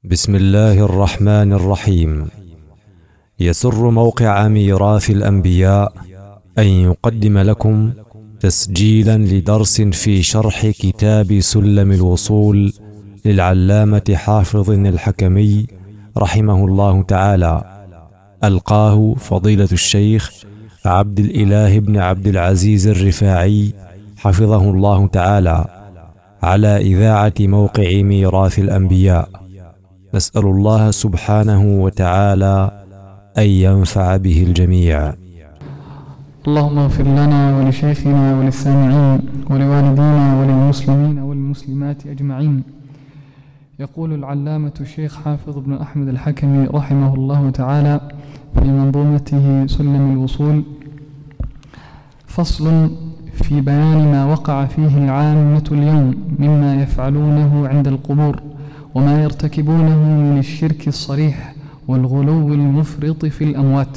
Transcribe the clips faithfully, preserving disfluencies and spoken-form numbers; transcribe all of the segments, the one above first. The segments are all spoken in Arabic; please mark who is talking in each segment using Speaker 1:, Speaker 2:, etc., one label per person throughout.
Speaker 1: بسم الله الرحمن الرحيم. يسر موقع ميراث الأنبياء أن يقدم لكم تسجيلا لدرس في شرح كتاب سلم الوصول للعلامة حافظ الحكمي رحمه الله تعالى، ألقاه فضيلة الشيخ عبد الإله بن عبد العزيز الرفاعي حفظه الله تعالى على إذاعة موقع ميراث الأنبياء. نسأل الله سبحانه وتعالى أن ينفع به الجميع.
Speaker 2: اللهم اغفر لنا ولشيخنا وللسامعين ولوالدينا وللمسلمين والمسلمات أجمعين. يقول العلامة الشيخ حافظ بن أحمد الحكمي رحمه الله تعالى في منظومته سلم الوصول: فصل في بيان ما وقع فيه العامة اليوم مما يفعلونه عند القبور وما يرتكبونه من الشرك الصريح والغلو المفرط في الأموات.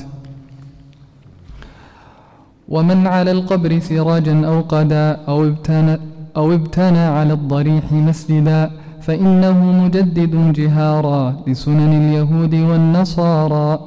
Speaker 2: ومن على القبر سراجا أو قدا أو ابتنى, أو ابتنى على الضريح مسجدا فإنه مجدد جهارا لسنن اليهود والنصارى.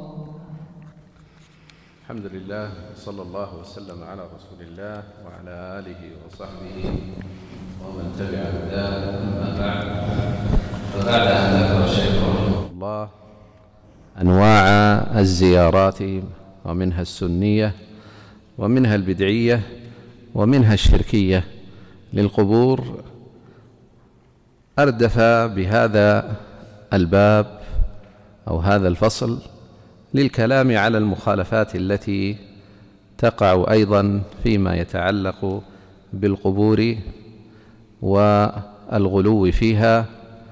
Speaker 3: الحمد لله، صلى الله وسلم على رسول الله وعلى آله وصحبه ومن تبع هداه. أما بعد، فبعد أن ذكر الشيخ رحمه الله أنواع الزيارات ومنها السنية ومنها البدعية ومنها الشركية للقبور، أردف بهذا الباب أو هذا الفصل للكلام على المخالفات التي تقع أيضا فيما يتعلق بالقبور والغلو فيها،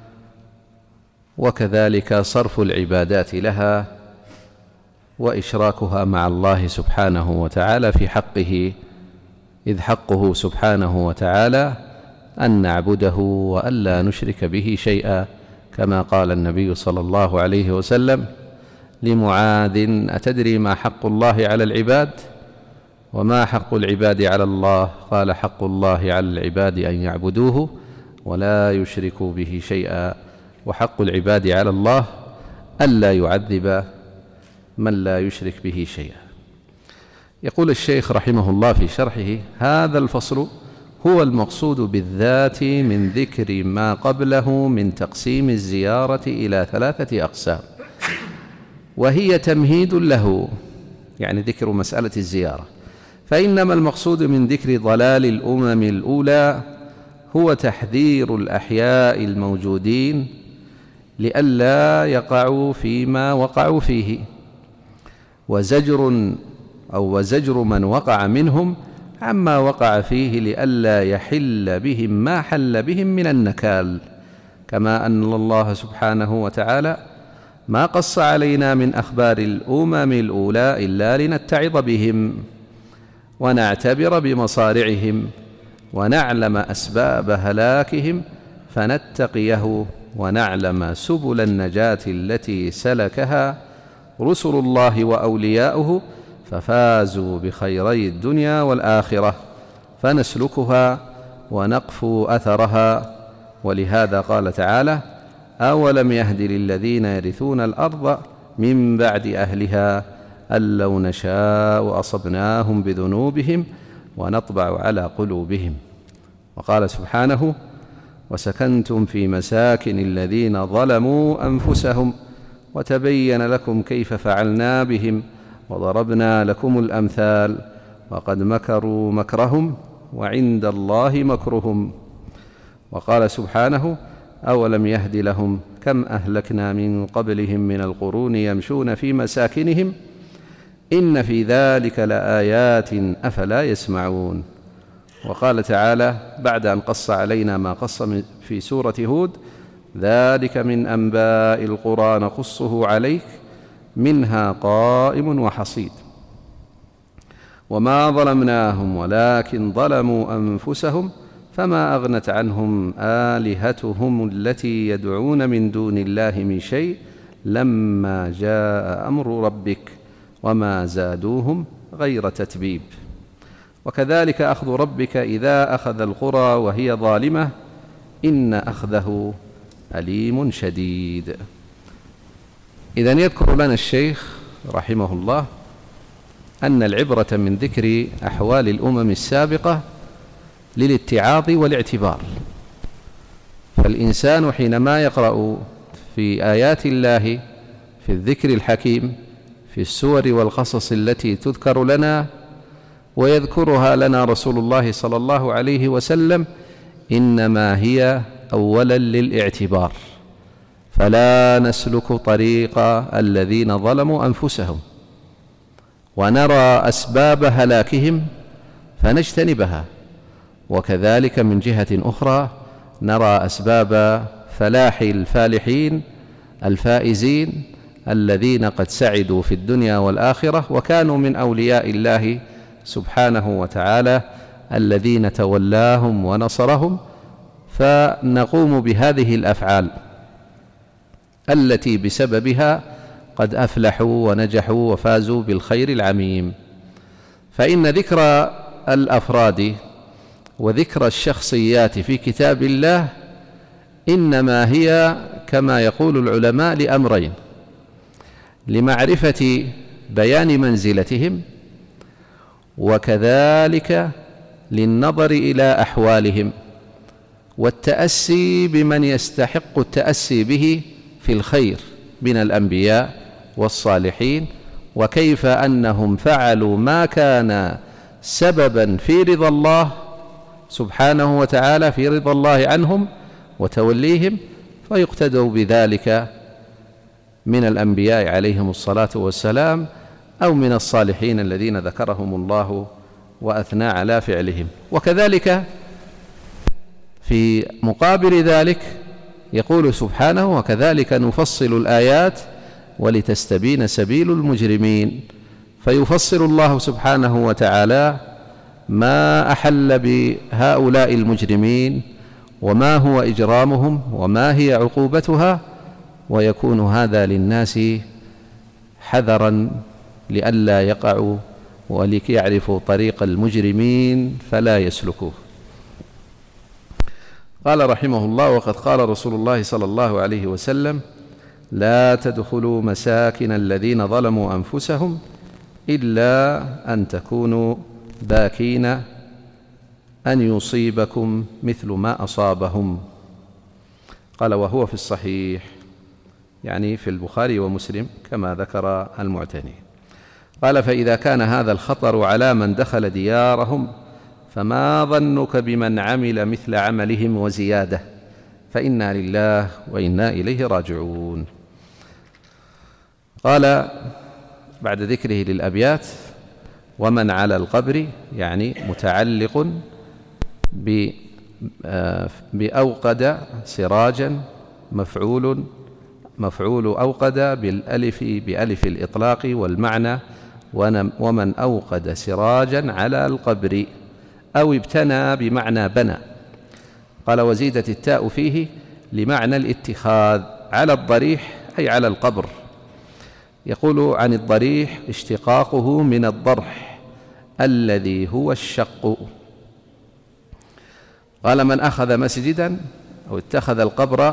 Speaker 3: وكذلك صرف العبادات لها وإشراكها مع الله سبحانه وتعالى في حقه، إذ حقه سبحانه وتعالى أن نعبده وألا نشرك به شيئا، كما قال النبي صلى الله عليه وسلم لمعاذ: أتدري ما حق الله على العباد؟ وما حق العباد على الله؟ قال: حق الله على العباد أن يعبدوه ولا يشركوا به شيئا، وحق العباد على الله ألا يعذب من لا يشرك به شيئا. يقول الشيخ رحمه الله في شرحه: هذا الفصل هو المقصود بالذات من ذكر ما قبله من تقسيم الزيارة إلى ثلاثة أقسام، وهي تمهيد له، يعني ذكر مسألة الزيارة. فإنما المقصود من ذكر ضلال الأمم الأولى هو تحذير الأحياء الموجودين لئلا يقعوا فيما وقعوا فيه، وزجر أو وزجر من وقع منهم عما وقع فيه لئلا يحل بهم ما حل بهم من النكال، كما أن الله سبحانه وتعالى ما قص علينا من أخبار الأمم الأولى إلا لنتعظ بهم ونعتبر بمصارعهم ونعلم أسباب هلاكهم فنتقيه ونعلم سبل النجاة التي سلكها رسل الله وأولياؤه ففازوا بخيري الدنيا والآخرة، فنسلكها ونقفو أثرها. ولهذا قال تعالى: أولم يهد للذين يرثون الأرض من بعد أهلها أن لو نشاء أصبناهم بذنوبهم ونطبع على قلوبهم. وقال سبحانه: وسكنتم في مساكن الذين ظلموا أنفسهم وتبين لكم كيف فعلنا بهم وضربنا لكم الأمثال وقد مكروا مكرهم وعند الله مكرهم. وقال سبحانه: أولم يهد لهم كم أهلكنا من قبلهم من القرون يمشون في مساكنهم إن في ذلك لآيات أفلا يسمعون. وقال تعالى بعد أن قص علينا ما قص في سورة هود: ذلك من أنباء القرى نقصه عليك منها قائم وحصيد. وما ظلمناهم ولكن ظلموا أنفسهم فما أغنت عنهم آلهتهم التي يدعون من دون الله من شيء لما جاء أمر ربك وما زادوهم غير تتبيب. وكذلك أخذ ربك إذا أخذ القرى وهي ظالمة إن أخذه أليم شديد. إذن يذكر لنا الشيخ رحمه الله أن العبرة من ذكر أحوال الأمم السابقة للاتعاظ والاعتبار. فالإنسان حينما يقرأ في آيات الله في الذكر الحكيم في السور والقصص التي تذكر لنا ويذكرها لنا رسول الله صلى الله عليه وسلم، إنما هي أولا للاعتبار، فلا نسلك طريق الذين ظلموا أنفسهم ونرى أسباب هلاكهم فنجتنبها، وكذلك من جهة أخرى نرى أسباب فلاح الفالحين الفائزين الذين قد سعدوا في الدنيا والآخرة وكانوا من أولياء الله سبحانه وتعالى الذين تولاهم ونصرهم، فنقوم بهذه الأفعال التي بسببها قد أفلحوا ونجحوا وفازوا بالخير العميم. فإن ذكر الأفراد وذكر الشخصيات في كتاب الله إنما هي كما يقول العلماء لأمرين: لمعرفة بيان منزلتهم، وكذلك للنظر إلى أحوالهم والتأسي بمن يستحق التأسي به في الخير من الأنبياء والصالحين، وكيف أنهم فعلوا ما كان سببا في رضا الله سبحانه وتعالى، في رضا الله عنهم وتوليهم، فيقتدوا بذلك من الأنبياء عليهم الصلاة والسلام أو من الصالحين الذين ذكرهم الله وأثنى على فعلهم. وكذلك في مقابل ذلك يقول سبحانه: وكذلك نفصل الآيات ولتستبين سبيل المجرمين. فيفصل الله سبحانه وتعالى ما أحل بهؤلاء المجرمين وما هو إجرامهم وما هي عقوبتها، ويكون هذا للناس حذرا لئلا يقعوا ولكي يعرفوا طريق المجرمين فلا يسلكوه. قال رحمه الله: وقد قال رسول الله صلى الله عليه وسلم: لا تدخلوا مساكن الذين ظلموا أنفسهم إلا أن تكونوا باكين أن يصيبكم مثل ما أصابهم. قال: وهو في الصحيح، يعني في البخاري ومسلم كما ذكر المعتني. قال: فإذا كان هذا الخطر على من دخل ديارهم فما ظنك بمن عمل مثل عملهم وزيادة، فإنا لله وإنا إليه راجعون. قال بعد ذكره للأبيات: ومن على القبر، يعني متعلق بأوقد سراجا، مفعول مفعول أوقد بالألف بألف الإطلاق والمعنى، ومن أوقد سراجا على القبر، أو ابتنى بمعنى بنى. قال: وزيدت التاء فيه لمعنى الاتخاذ، على الضريح أي على القبر. يقول عن الضريح اشتقاقه من الضرح الذي هو الشق. قال: من أخذ مسجدا أو اتخذ القبر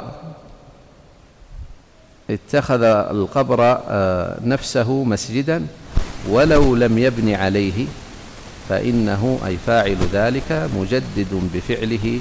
Speaker 3: اتخذ القبر نفسه مسجدا ولو لم يبن عليه فإنه أي فاعل ذلك مجدد بفعله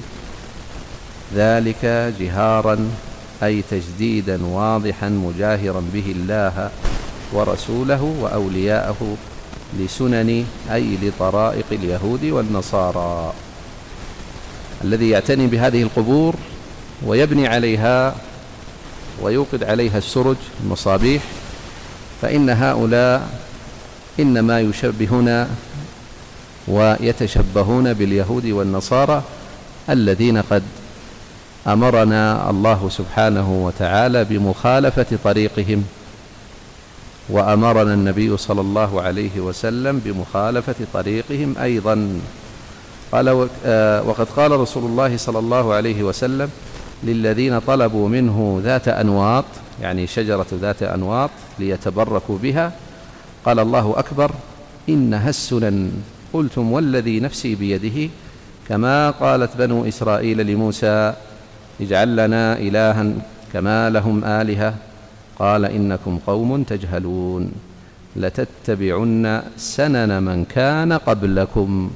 Speaker 3: ذلك جهارا، أي تجديدا واضحا مجاهرا به الله ورسوله وأولياءه لسنن أي لطرائق اليهود والنصارى. الذي يعتني بهذه القبور ويبني عليها ويوقد عليها السرج المصابيح، فإن هؤلاء إنما يشبهون ويتشبهون باليهود والنصارى الذين قد أمرنا الله سبحانه وتعالى بمخالفة طريقهم، وأمرنا النبي صلى الله عليه وسلم بمخالفة طريقهم أيضا. قال: وقد قال رسول الله صلى الله عليه وسلم للذين طلبوا منه ذات أنواط، يعني شجرة ذات أنواط ليتبركوا بها، قال: الله أكبر إنها السنن. قلتم والذي نفسي بيده، كما قالت بنو إسرائيل لموسى: اجعل لنا إلها كما لهم آلهة، قال إنكم قوم تجهلون لتتبعن سنن من كان قبلكم.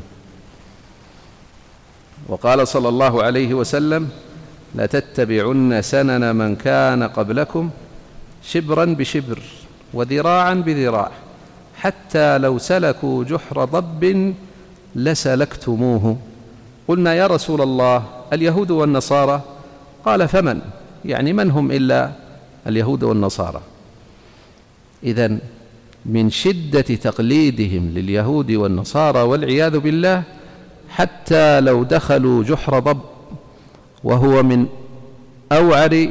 Speaker 3: وقال صلى الله عليه وسلم لتتبعن سنن من كان قبلكم شبرا بشبر وذراعا بذراع حتى لو سلكوا جحر ضب لسلكتموه. قلنا يا رسول الله اليهود والنصارى؟ قال فمن؟ يعني من هم إلا اليهود والنصارى؟ إذن من شدة تقليدهم لليهود والنصارى والعياذ بالله حتى لو دخلوا جحر ضب وهو من أوعر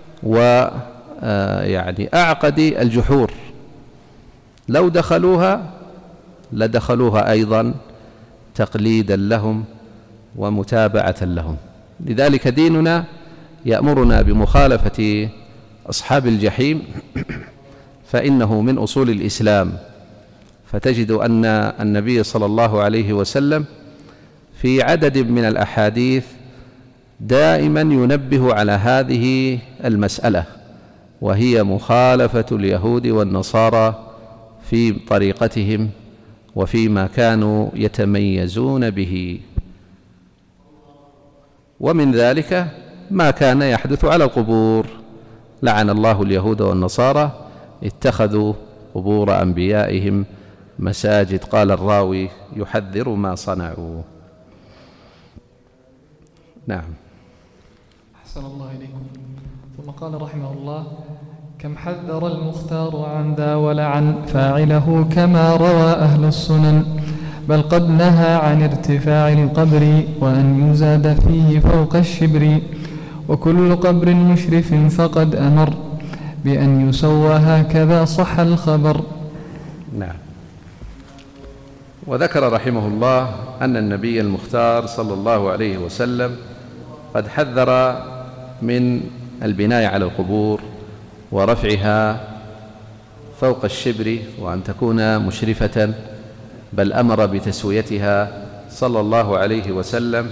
Speaker 3: ويعني أعقد الجحور، لو دخلوها لدخلوها أيضا تقليدا لهم ومتابعة لهم. لذلك ديننا يأمرنا بمخالفة أصحاب الجحيم، فإنه من أصول الإسلام. فتجد أن النبي صلى الله عليه وسلم في عدد من الأحاديث دائما ينبه على هذه المسألة، وهي مخالفة اليهود والنصارى في طريقتهم وفيما كانوا يتميزون به. ومن ذلك ما كان يحدث على القبور، لعن الله اليهود والنصارى اتخذوا قبور أنبيائهم مساجد. قال الراوي يحذر ما صنعوا. نعم.
Speaker 2: أحسن الله إليكم. ثم قال رحمه الله: كم حذر المختار عن ذا ولعن فاعله كما روى أهل السنن، بل قد نهى عن ارتفاع القبر وأن يزاد فيه فوق الشبر، وكل قبر مشرف فقد أمر بأن يسوى هكذا صح الخبر.
Speaker 3: نعم. وذكر رحمه الله أن النبي المختار صلى الله عليه وسلم قد حذر من البناء على القبور ورفعها فوق الشبر وأن تكون مشرفة، بل أمر بتسويتها صلى الله عليه وسلم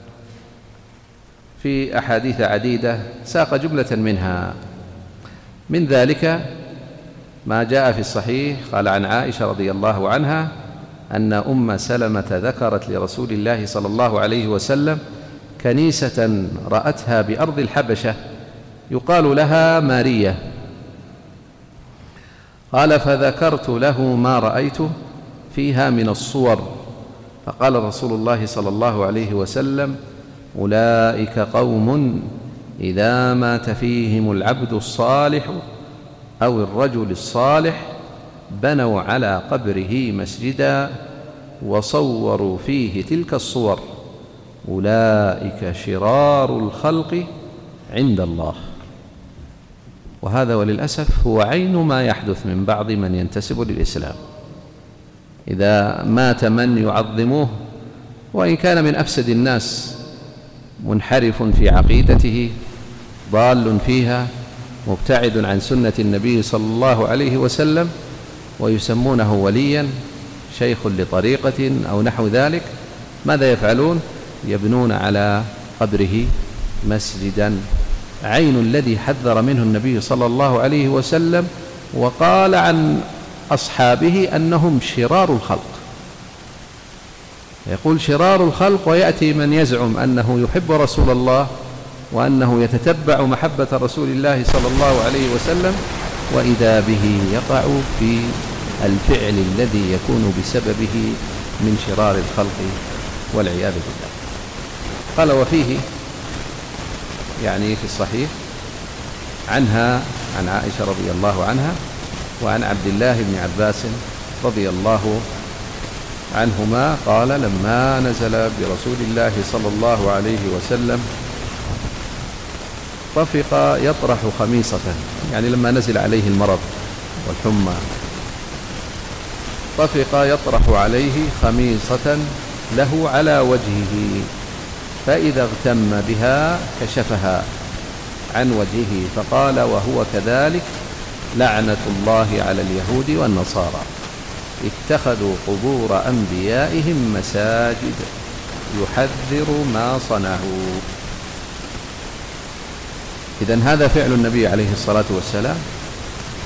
Speaker 3: في أحاديث عديدة، ساق جملة منها. من ذلك ما جاء في الصحيح، قال عن عائشة رضي الله عنها أن أم سلمة ذكرت لرسول الله صلى الله عليه وسلم كنيسة رأتها بأرض الحبشة يقال لها مارية، قال فذكرت له ما رأيت فيها من الصور، فقال رسول الله صلى الله عليه وسلم: أولئك قوم إذا مات فيهم العبد الصالح أو الرجل الصالح بنوا على قبره مسجدا وصوروا فيه تلك الصور، أولئك شرار الخلق عند الله. وهذا وللأسف هو عين ما يحدث من بعض من ينتسب للإسلام. إذا مات من يعظموه وإن كان من أفسد الناس، منحرف في عقيدته، ضال فيها، مبتعد عن سنة النبي صلى الله عليه وسلم، ويسمونه وليا، شيخ لطريقة أو نحو ذلك، ماذا يفعلون؟ يبنون على قبره مسجدا، عين الذي حذر منه النبي صلى الله عليه وسلم، وقال عن أصحابه أنهم شرار الخلق. يقول شرار الخلق، ويأتي من يزعم أنه يحب رسول الله وأنه يتتبع محبة رسول الله صلى الله عليه وسلم، وإذا به يقع في الفعل الذي يكون بسببه من شرار الخلق والعياذ بالله. قال وفيه يعني في الصحيح عنها عن عائشة رضي الله عنها وعن عبد الله بن عباس رضي الله عنهما قال: لما نزل برسول الله صلى الله عليه وسلم طفق يطرح خميصة، يعني لما نزل عليه المرض والحمى طفق يطرح عليه خميصة له على وجهه، فإذا اغتم بها كشفها عن وجهه، فقال وهو كذلك: لعنة الله على اليهود والنصارى اتخذوا قبور أنبيائهم مساجد يحذر ما صنعوا. إذن هذا فعل النبي عليه الصلاة والسلام،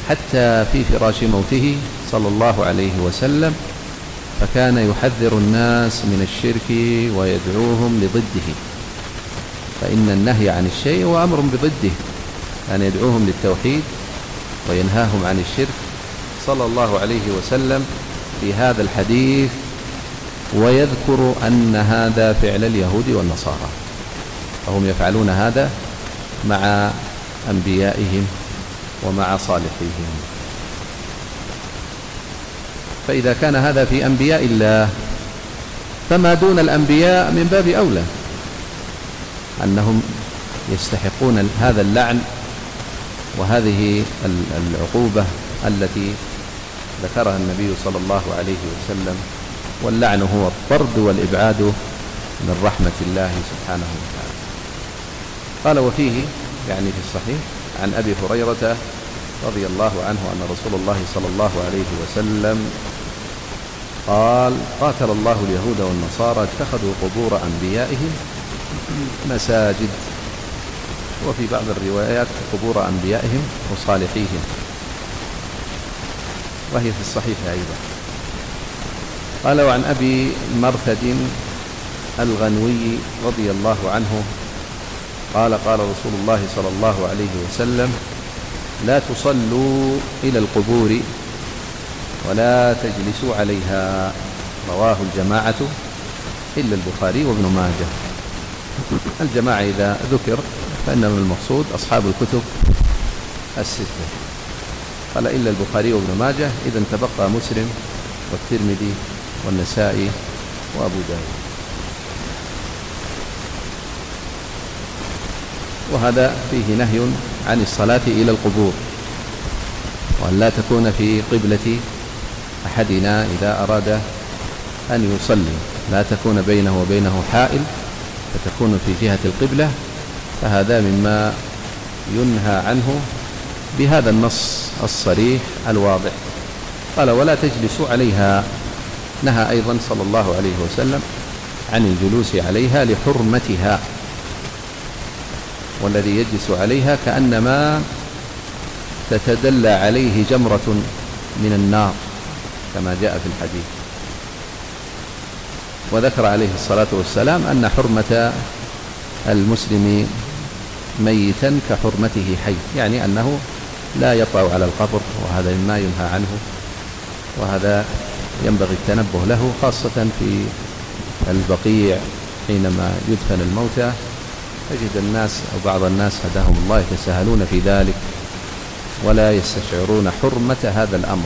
Speaker 3: حتى في فراش موته صلى الله عليه وسلم، فكان يحذر الناس من الشرك ويدعوهم لضده، فإن النهي عن الشيء هو أمر بضده، أن يدعوهم للتوحيد وينهاهم عن الشرك صلى الله عليه وسلم في هذا الحديث، ويذكر أن هذا فعل اليهود والنصارى، فهم يفعلون هذا مع أنبيائهم ومع صالحيهم. فإذا كان هذا في أنبياء الله فما دون الأنبياء من باب أولى أنهم يستحقون هذا اللعن وهذه العقوبة التي ذكرها النبي صلى الله عليه وسلم، واللعن هو الطرد والإبعاد من رحمة الله سبحانه وتعالى. قال وفيه يعني في الصحيح عن أبي هريرة رضي الله عنه أن رسول الله صلى الله عليه وسلم قال: قاتل الله اليهود والنصارى اتخذوا قبور أنبيائهم مساجد، وفي بعض الروايات قبور أنبيائهم وصالحيهم، وهي في الصحيح أيضا. قال: وعن أبي مرثد الغنوي رضي الله عنه قال: قال رسول الله صلى الله عليه وسلم: لا تصلوا إلى القبور ولا تجلسوا عليها، رواه الجماعة إلا البخاري وابن ماجه. الجماعة إذا ذكر فإنما المقصود أصحاب الكتب الستة. قال: إلا البخاري وابن ماجه، إذن تبقى مسلم والترمذي والنسائي وأبو داود. وهذا فيه نهي عن الصلاة إلى القبور، وأن لا تكون في قبلة أحدنا إذا أراد أن يصلي، لا تكون بينه وبينه حائل فتكون في جهة القبلة، فهذا مما ينهى عنه بهذا النص الصريح الواضح. قال: ولا تجلسوا عليها، نهى أيضا صلى الله عليه وسلم عن الجلوس عليها لحرمتها، والذي يجلس عليها كأنما تتدلى عليه جمرة من النار كما جاء في الحديث. وذكر عليه الصلاة والسلام أن حرمة المسلم ميتا كحرمته حي، يعني أنه لا يطأ على القبر، وهذا مما ينهى عنه، وهذا ينبغي التنبه له، خاصة في البقيع حينما يدفن الموتى تجد الناس أو بعض الناس هداهم الله يتساهلون في ذلك ولا يستشعرون حرمة هذا الأمر.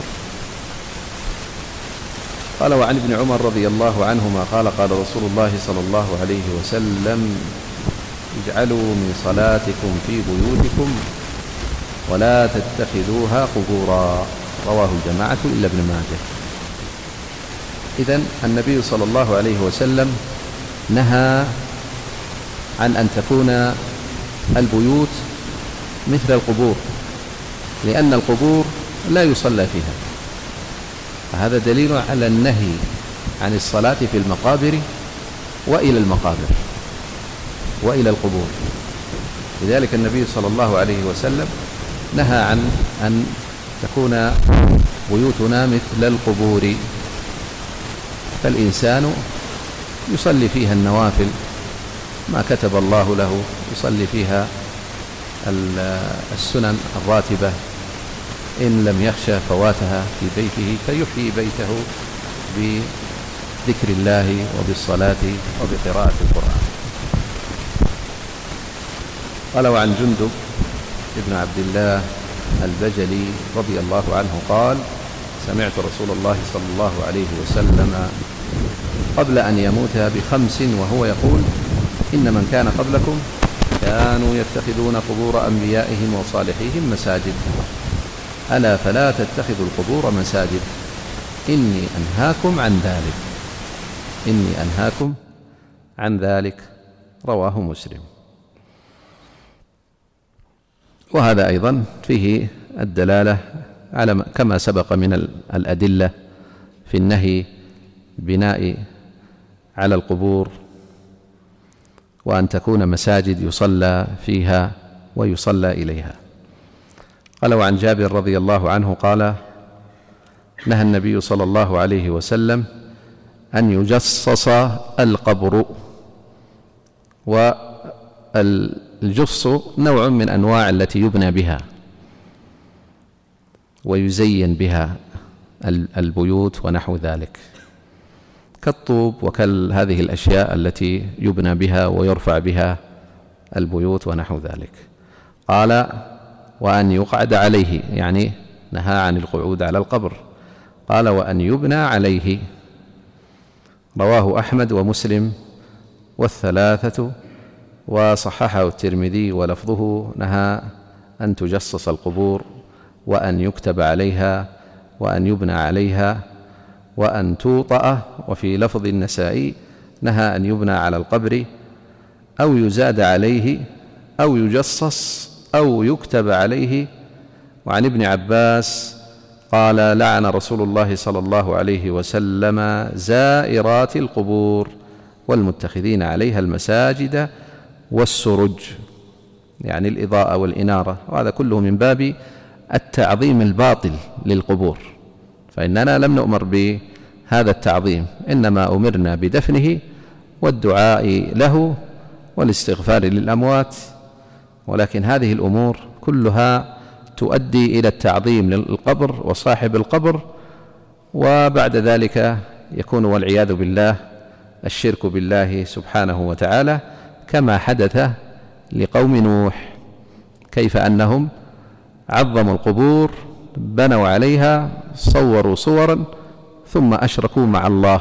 Speaker 3: قال: وعن ابن عمر رضي الله عنهما قال: قال رسول الله صلى الله عليه وسلم: اجعلوا من صلاتكم في بيوتكم ولا تتخذوها قبورا، رواه الجماعة إلا ابن ماجه. إذن النبي صلى الله عليه وسلم نهى عن أن تكون البيوت مثل القبور، لأن القبور لا يصلى فيها، فهذا دليل على النهي عن الصلاة في المقابر وإلى المقابر وإلى القبور. لذلك النبي صلى الله عليه وسلم نهى عن أن تكون بيوتنا مثل القبور، فالإنسان يصلي فيها النوافل ما كتب الله له، يصلي فيها السنن الراتبة إن لم يخشى فواتها في بيته، فيحيي بيته بذكر الله وبالصلاة وبقراءة القرآن. قال: وعن جندب ابن عبد الله البجلي رضي الله عنه قال: سمعت رسول الله صلى الله عليه وسلم قبل أن يموت بخمس وهو يقول: إن من كان قبلكم كانوا يتخذون قبور أنبيائهم وصالحيهم مساجد، ألا فلا تتخذوا القبور مساجد، إني أنهاكم عن ذلك، إني أنهاكم عن ذلك، رواه مسلم. وهذا أيضا فيه الدلالة على كما سبق من الأدلة في النهي بناء على القبور، وأن تكون مساجد يصلى فيها ويصلى إليها. قال: وعن جابر رضي الله عنه قال: نهى النبي صلى الله عليه وسلم أن يجصص القبر. والجص نوع من أنواع التي يبنى بها ويزين بها البيوت ونحو ذلك، كالطوب وكال هذه الأشياء التي يبنى بها ويرفع بها البيوت ونحو ذلك. قال: وأن يقعد عليه، يعني نهى عن القعود على القبر. قال: وأن يبنى عليه. رواه أحمد ومسلم والثلاثة وصححه الترمذي، ولفظه: نهى أن تجصص القبور، وأن يكتب عليها، وأن يبنى عليها، وأن توطأ. وفي لفظ النسائي: نهى أن يبنى على القبر أو يزاد عليه أو يجصص أو يكتب عليه. وعن ابن عباس قال: لعن رسول الله صلى الله عليه وسلم زائرات القبور والمتخذين عليها المساجد والسرج، يعني الإضاءة والإنارة، وهذا كله من باب التعظيم الباطل للقبور، فإننا لم نؤمر بهذا التعظيم، إنما أمرنا بدفنه والدعاء له والاستغفار للأموات. ولكن هذه الأمور كلها تؤدي إلى التعظيم للقبر وصاحب القبر، وبعد ذلك يكون والعياذ بالله الشرك بالله سبحانه وتعالى، كما حدث لقوم نوح، كيف أنهم عظموا القبور، بنوا عليها، صوروا صورا، ثم أشركوا مع الله.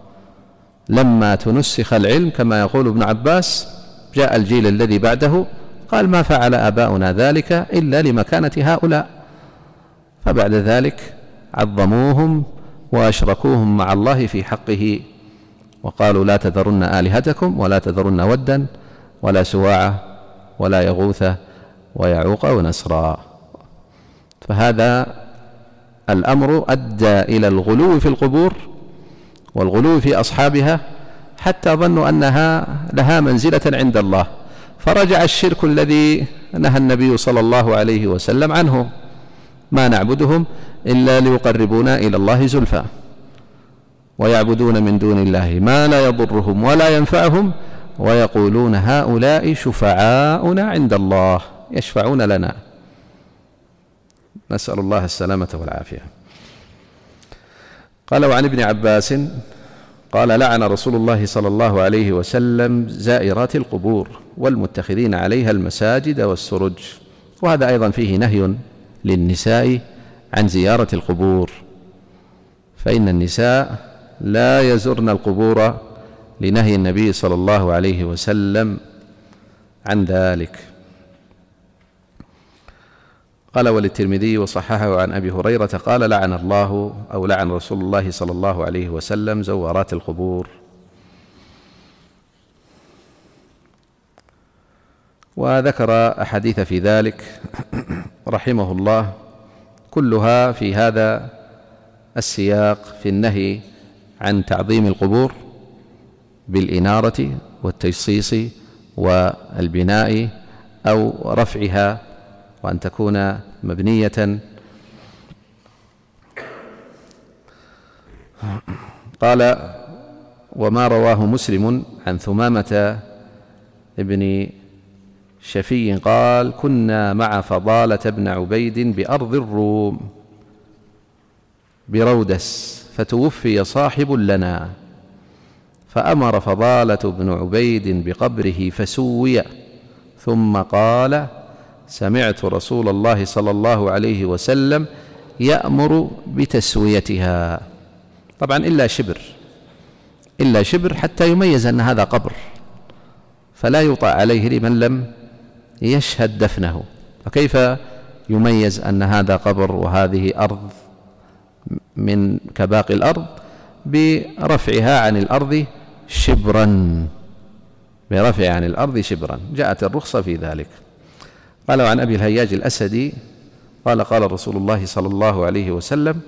Speaker 3: لما تنسخ العلم كما يقول ابن عباس، جاء الجيل الذي بعده قال: ما فعل آباؤنا ذلك إلا لمكانة هؤلاء، فبعد ذلك عظموهم وأشركوهم مع الله في حقه، وقالوا: لا تذرن آلهتكم ولا تذرن ودا ولا سواع ولا يغوث ويعوق ونسرا. فهذا الأمر أدى إلى الغلو في القبور والغلو في أصحابها، حتى ظنوا أنها لها منزلة عند الله، فرجع الشرك الذي نهى النبي صلى الله عليه وسلم عنه: ما نعبدهم إلا ليقربونا إلى الله زلفى، ويعبدون من دون الله ما لا يضرهم ولا ينفعهم، ويقولون هؤلاء شفعاؤنا عند الله يشفعون لنا. نسأل الله السلامة والعافية. قال: وعن ابن عباس قال: لعن رسول الله صلى الله عليه وسلم زائرات القبور والمتخذين عليها المساجد والسرج. وهذا أيضا فيه نهي للنساء عن زيارة القبور، فإن النساء لا يزرن القبور لنهي النبي صلى الله عليه وسلم عن ذلك. قال: وللترمذي وصححه عن أبي هريرة قال: لعن الله أو لعن رسول الله صلى الله عليه وسلم زوارات القبور. وذكر أحاديث في ذلك رحمه الله، كلها في هذا السياق، في النهي عن تعظيم القبور بالإنارة والتجصيص والبناء أو رفعها، وأن تكون مبنية. قال: وما رواه مسلم عن ثمامة ابن شفي قال: كنا مع فضالة بن عبيد بأرض الروم برودس، فتوفي صاحب لنا، فأمر فضالة بن عبيد بقبره فسوي، ثم قال: سمعت رسول الله صلى الله عليه وسلم يأمر بتسويتها. طبعا إلا شبر إلا شبر حتى يميز أن هذا قبر، فلا يطاع عليه لمن لم يشهد دفنه. فكيف يميز أن هذا قبر وهذه أرض من كباقي الأرض؟ برفعها عن الأرض شبرا برفع عن الأرض شبرا، جاءت الرخصة في ذلك. قال: عن أبي الهياج الأسدي قال: قال رسول الله صلى الله عليه وسلم: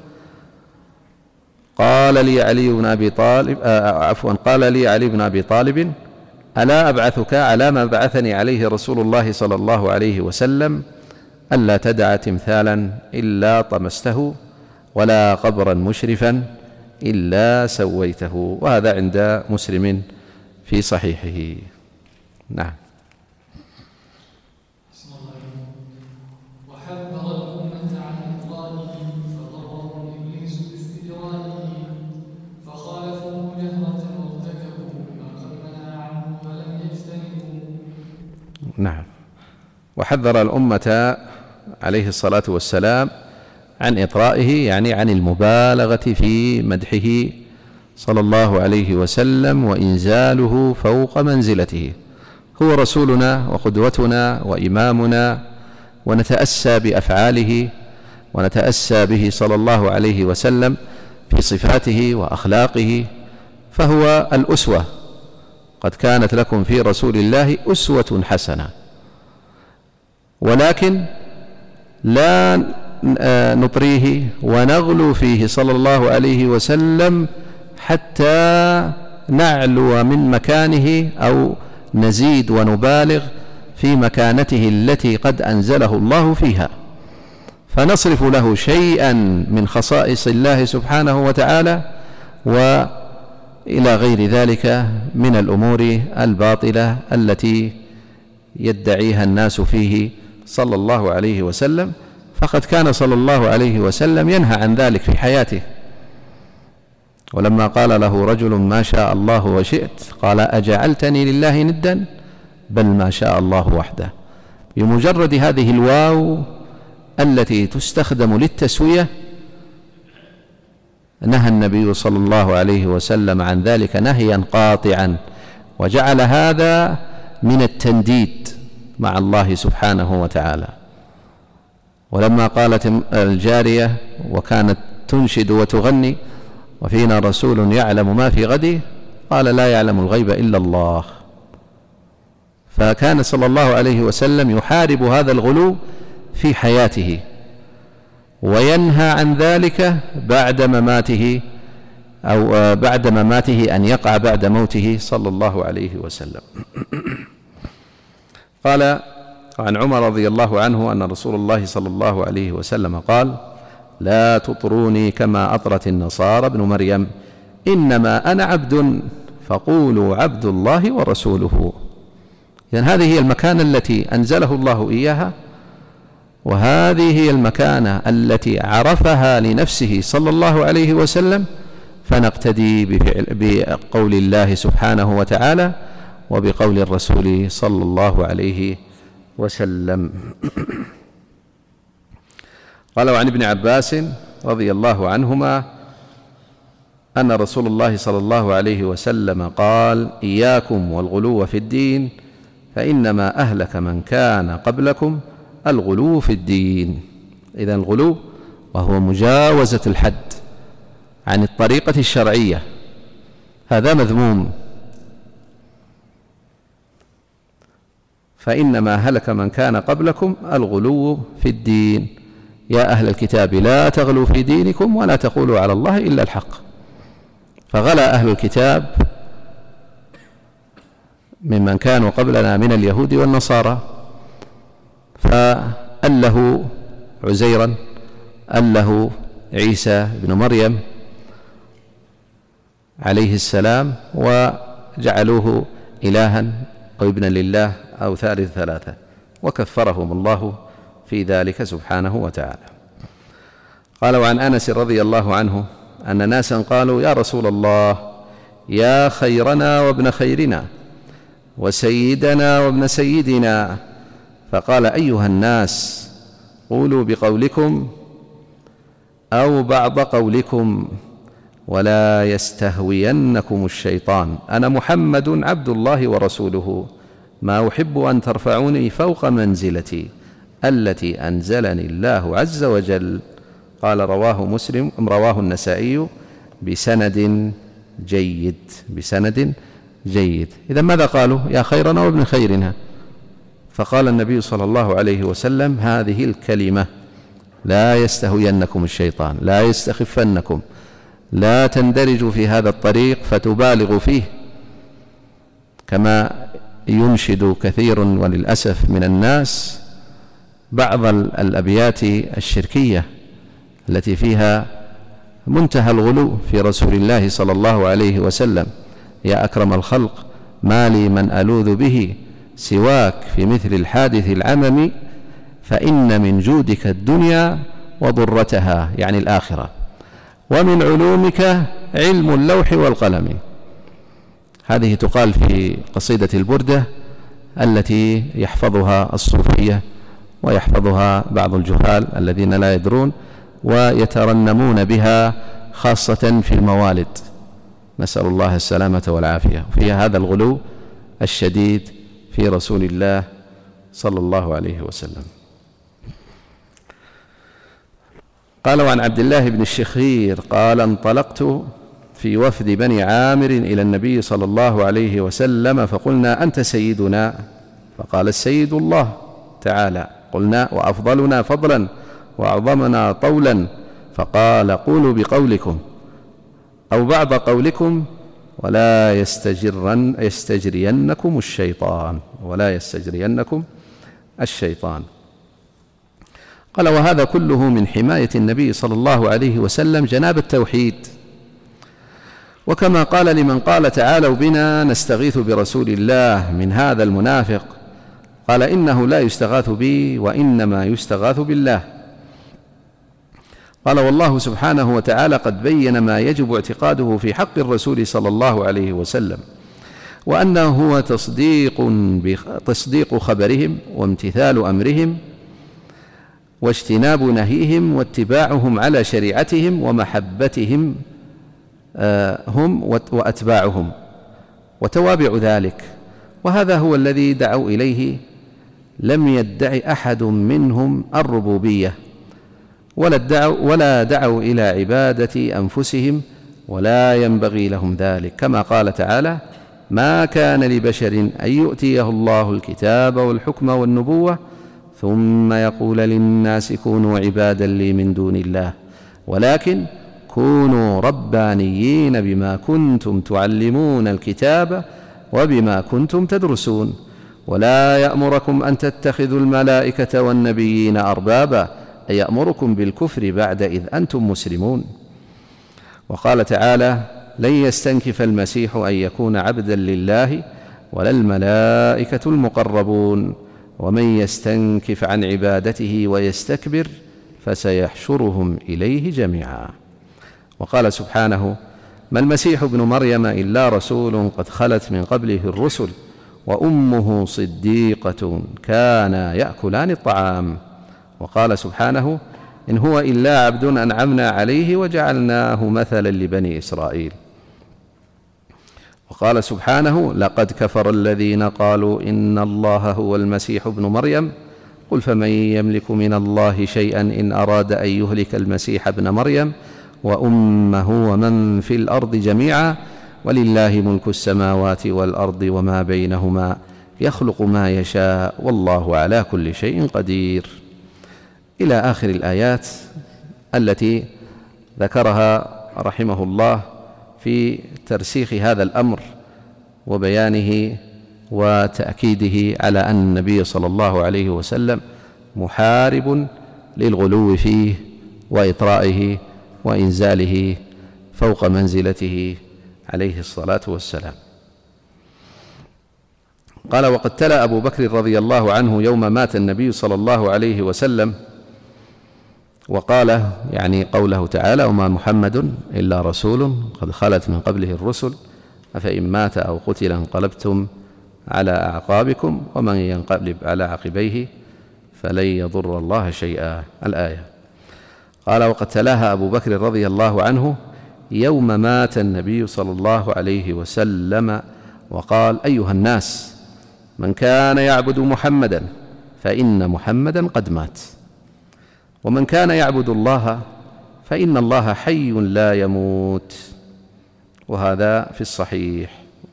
Speaker 3: قال لي علي بن أبي طالب آه عفوا قال لي علي بن أبي طالب: ألا أبعثك على ما بعثني عليه رسول الله صلى الله عليه وسلم؟ ألا تدع تمثالا إلا طمسته ولا قبرا مشرفا إلا سويته. وهذا عند مسلم في صحيحه. نعم.
Speaker 2: وحذر الأمة عن إطلائه فضرهم إبليس باستجرائه فخالفوه جهرة وارتكبوا ما قد نهى عنه ولم يجتنبوا.
Speaker 3: نعم. وحذر الأمة عليه الصلاة والسلام عن إطرائه، يعني عن المبالغة في مدحه صلى الله عليه وسلم وإنزاله فوق منزلته. هو رسولنا وقدوتنا وإمامنا، ونتأسى بأفعاله ونتأسى به صلى الله عليه وسلم في صفاته وأخلاقه، فهو الأسوة. قد كانت لكم في رسول الله أسوة حسنة، ولكن لا نطريه ونغلو فيه صلى الله عليه وسلم حتى نعلو من مكانه أو نزيد ونبالغ في مكانته التي قد أنزله الله فيها، فنصرف له شيئا من خصائص الله سبحانه وتعالى وإلى غير ذلك من الأمور الباطلة التي يدعيها الناس فيه صلى الله عليه وسلم. فقد كان صلى الله عليه وسلم ينهى عن ذلك في حياته. ولما قال له رجل ما شاء الله وشئت قال أجعلتني لله ندا بل ما شاء الله وحده. بمجرد هذه الواو التي تستخدم للتسوية نهى النبي صلى الله عليه وسلم عن ذلك نهيا قاطعا، وجعل هذا من التنديد مع الله سبحانه وتعالى. ولما قالت الجارية وكانت تنشد وتغني وفينا رسول يعلم ما في غد قال لا يعلم الغيب إلا الله. فكان صلى الله عليه وسلم يحارب هذا الغلو في حياته وينهى عن ذلك بعد مماته أو بعد مماته أن يقع بعد موته صلى الله عليه وسلم. قال عن عمر رضي الله عنه أن رسول الله صلى الله عليه وسلم قال لا تطروني كما أطرت النصارى ابن مريم إنما أنا عبد فقولوا عبد الله ورسوله. يعني هذه هي المكانة التي أنزله الله إياها، وهذه هي المكانة التي عرفها لنفسه صلى الله عليه وسلم، فنقتدي بقول الله سبحانه وتعالى وبقول الرسول صلى الله عليه وسلم. قال عن ابن عباس رضي الله عنهما أن رسول الله صلى الله عليه وسلم قال إياكم والغلو في الدين فإنما أهلك من كان قبلكم الغلو في الدين. إذن الغلو وهو مجاوزة الحد عن الطريقة الشرعية هذا مذموم. فإنما هلك من كان قبلكم الغلو في الدين يا أهل الكتاب لا تغلوا في دينكم ولا تقولوا على الله إلا الحق. فغلا أهل الكتاب ممن كانوا قبلنا من اليهود والنصارى، فأله عزيرا أله عيسى بن مريم عليه السلام وجعلوه إلها أو ابنا لله أو ثالث ثلاثة، وكفرهم الله في ذلك سبحانه وتعالى. قال وعن أنس رضي الله عنه أن ناسا قالوا يا رسول الله يا خيرنا وابن خيرنا وسيدنا وابن سيدنا، فقال أيها الناس قولوا بقولكم أو بعض قولكم ولا يستهوينكم الشيطان، أنا محمد عبد الله ورسوله ما أحب أن ترفعوني فوق منزلتي التي أنزلني الله عز وجل. قال رواه مسلم رواه النسائي بسند جيد بسند جيد. إذا ماذا قالوا؟ يا خيرنا وابن خيرنا. فقال النبي صلى الله عليه وسلم هذه الكلمة لا يستهوينكم الشيطان، لا يستخفنكم، لا تندرجوا في هذا الطريق فتبالغوا فيه كما ينشد كثير وللأسف من الناس بعض الأبيات الشركية التي فيها منتهى الغلو في رسول الله صلى الله عليه وسلم: يا أكرم الخلق ما لي من ألوذ به سواك في مثل الحادث العمم، فإن من جودك الدنيا وضرتها، يعني الآخرة، ومن علومك علم اللوح والقلم. هذه تقال في قصيدة البردة التي يحفظها الصوفية ويحفظها بعض الجهال الذين لا يدرون ويترنمون بها خاصة في الموالد، نسأل الله السلامة والعافية. فيها هذا الغلو الشديد في رسول الله صلى الله عليه وسلم. قال: وعن عبد الله بن الشخير قال: انطلقت في وفد بني عامر إلى النبي صلى الله عليه وسلم فقلنا: أنت سيدنا؟ فقال: السيد الله تعالى. قلنا: وأفضلنا فضلا وأعظمنا طولا؟ فقال: قولوا بقولكم أو بعض قولكم ولا يستجرن يستجرينكم الشيطان ولا يستجرينكم الشيطان. قال: وهذا كله من حماية النبي صلى الله عليه وسلم جناب التوحيد. وكما قال لمن قال: تعالوا بنا نستغيث برسول الله من هذا المنافق، قال: إنه لا يستغاث بي وإنما يستغاث بالله. قال: والله سبحانه وتعالى قد بين ما يجب اعتقاده في حق الرسول صلى الله عليه وسلم، وأنه هو تصديق تصديق خبرهم وامتثال أمرهم واجتناب نهيهم واتباعهم على شريعتهم ومحبتهم هم وأتباعهم وتوابع ذلك. وهذا هو الذي دعوا إليه. لم يدع أحد منهم الربوبية ولا دعوا, ولا دعوا إلى عبادة أنفسهم، ولا ينبغي لهم ذلك، كما قال تعالى: ما كان لبشر أن يؤتيه الله الكتاب والحكم والنبوة ثم يقول للناس كونوا عبادا لي من دون الله، ولكن كونوا ربانيين بما كنتم تعلمون الكتاب وبما كنتم تدرسون، ولا يأمركم أن تتخذوا الملائكة والنبيين أربابا، أي يأمركم بالكفر بعد إذ أنتم مسلمون. وقال تعالى: لن يستنكف المسيح أن يكون عبدا لله ولا الملائكة المقربون، ومن يستنكف عن عبادته ويستكبر فسيحشرهم إليه جميعا. وقال سبحانه: ما المسيح ابن مريم إلا رسول قد خلت من قبله الرسل وأمه صديقة كانا يأكلان الطعام. وقال سبحانه: إن هو إلا عبد أنعمنا عليه وجعلناه مثلا لبني إسرائيل. وقال سبحانه: لقد كفر الذين قالوا إن الله هو المسيح ابن مريم قل فمن يملك من الله شيئا إن أراد أن يهلك المسيح ابن مريم وأمه ومن في الأرض جميعا ولله ملك السماوات والأرض وما بينهما يخلق ما يشاء والله على كل شيء قدير، إلى آخر الآيات التي ذكرها رحمه الله في ترسيخ هذا الأمر وبيانه وتأكيده على أن النبي صلى الله عليه وسلم محارب للغلو فيه وإطرائه وإنزاله فوق منزلته عليه الصلاة والسلام. قال: وقد تلا أبو بكر رضي الله عنه يوم مات النبي صلى الله عليه وسلم وقال، يعني قوله تعالى: وما محمد إلا رسول قد خلت من قبله الرسل أفإن مات أو قتل انقلبتم على أعقابكم ومن ينقلب على عقبيه فلن يضر الله شيئا، الآية. قال: وقد تلاها أبو بكر رضي الله عنه يوم مات النبي صلى الله عليه وسلم وقال: أيها الناس، من كان يعبد محمدا فإن محمدا قد مات، ومن كان يعبد الله فإن الله حي لا يموت. وهذا في الصحيح.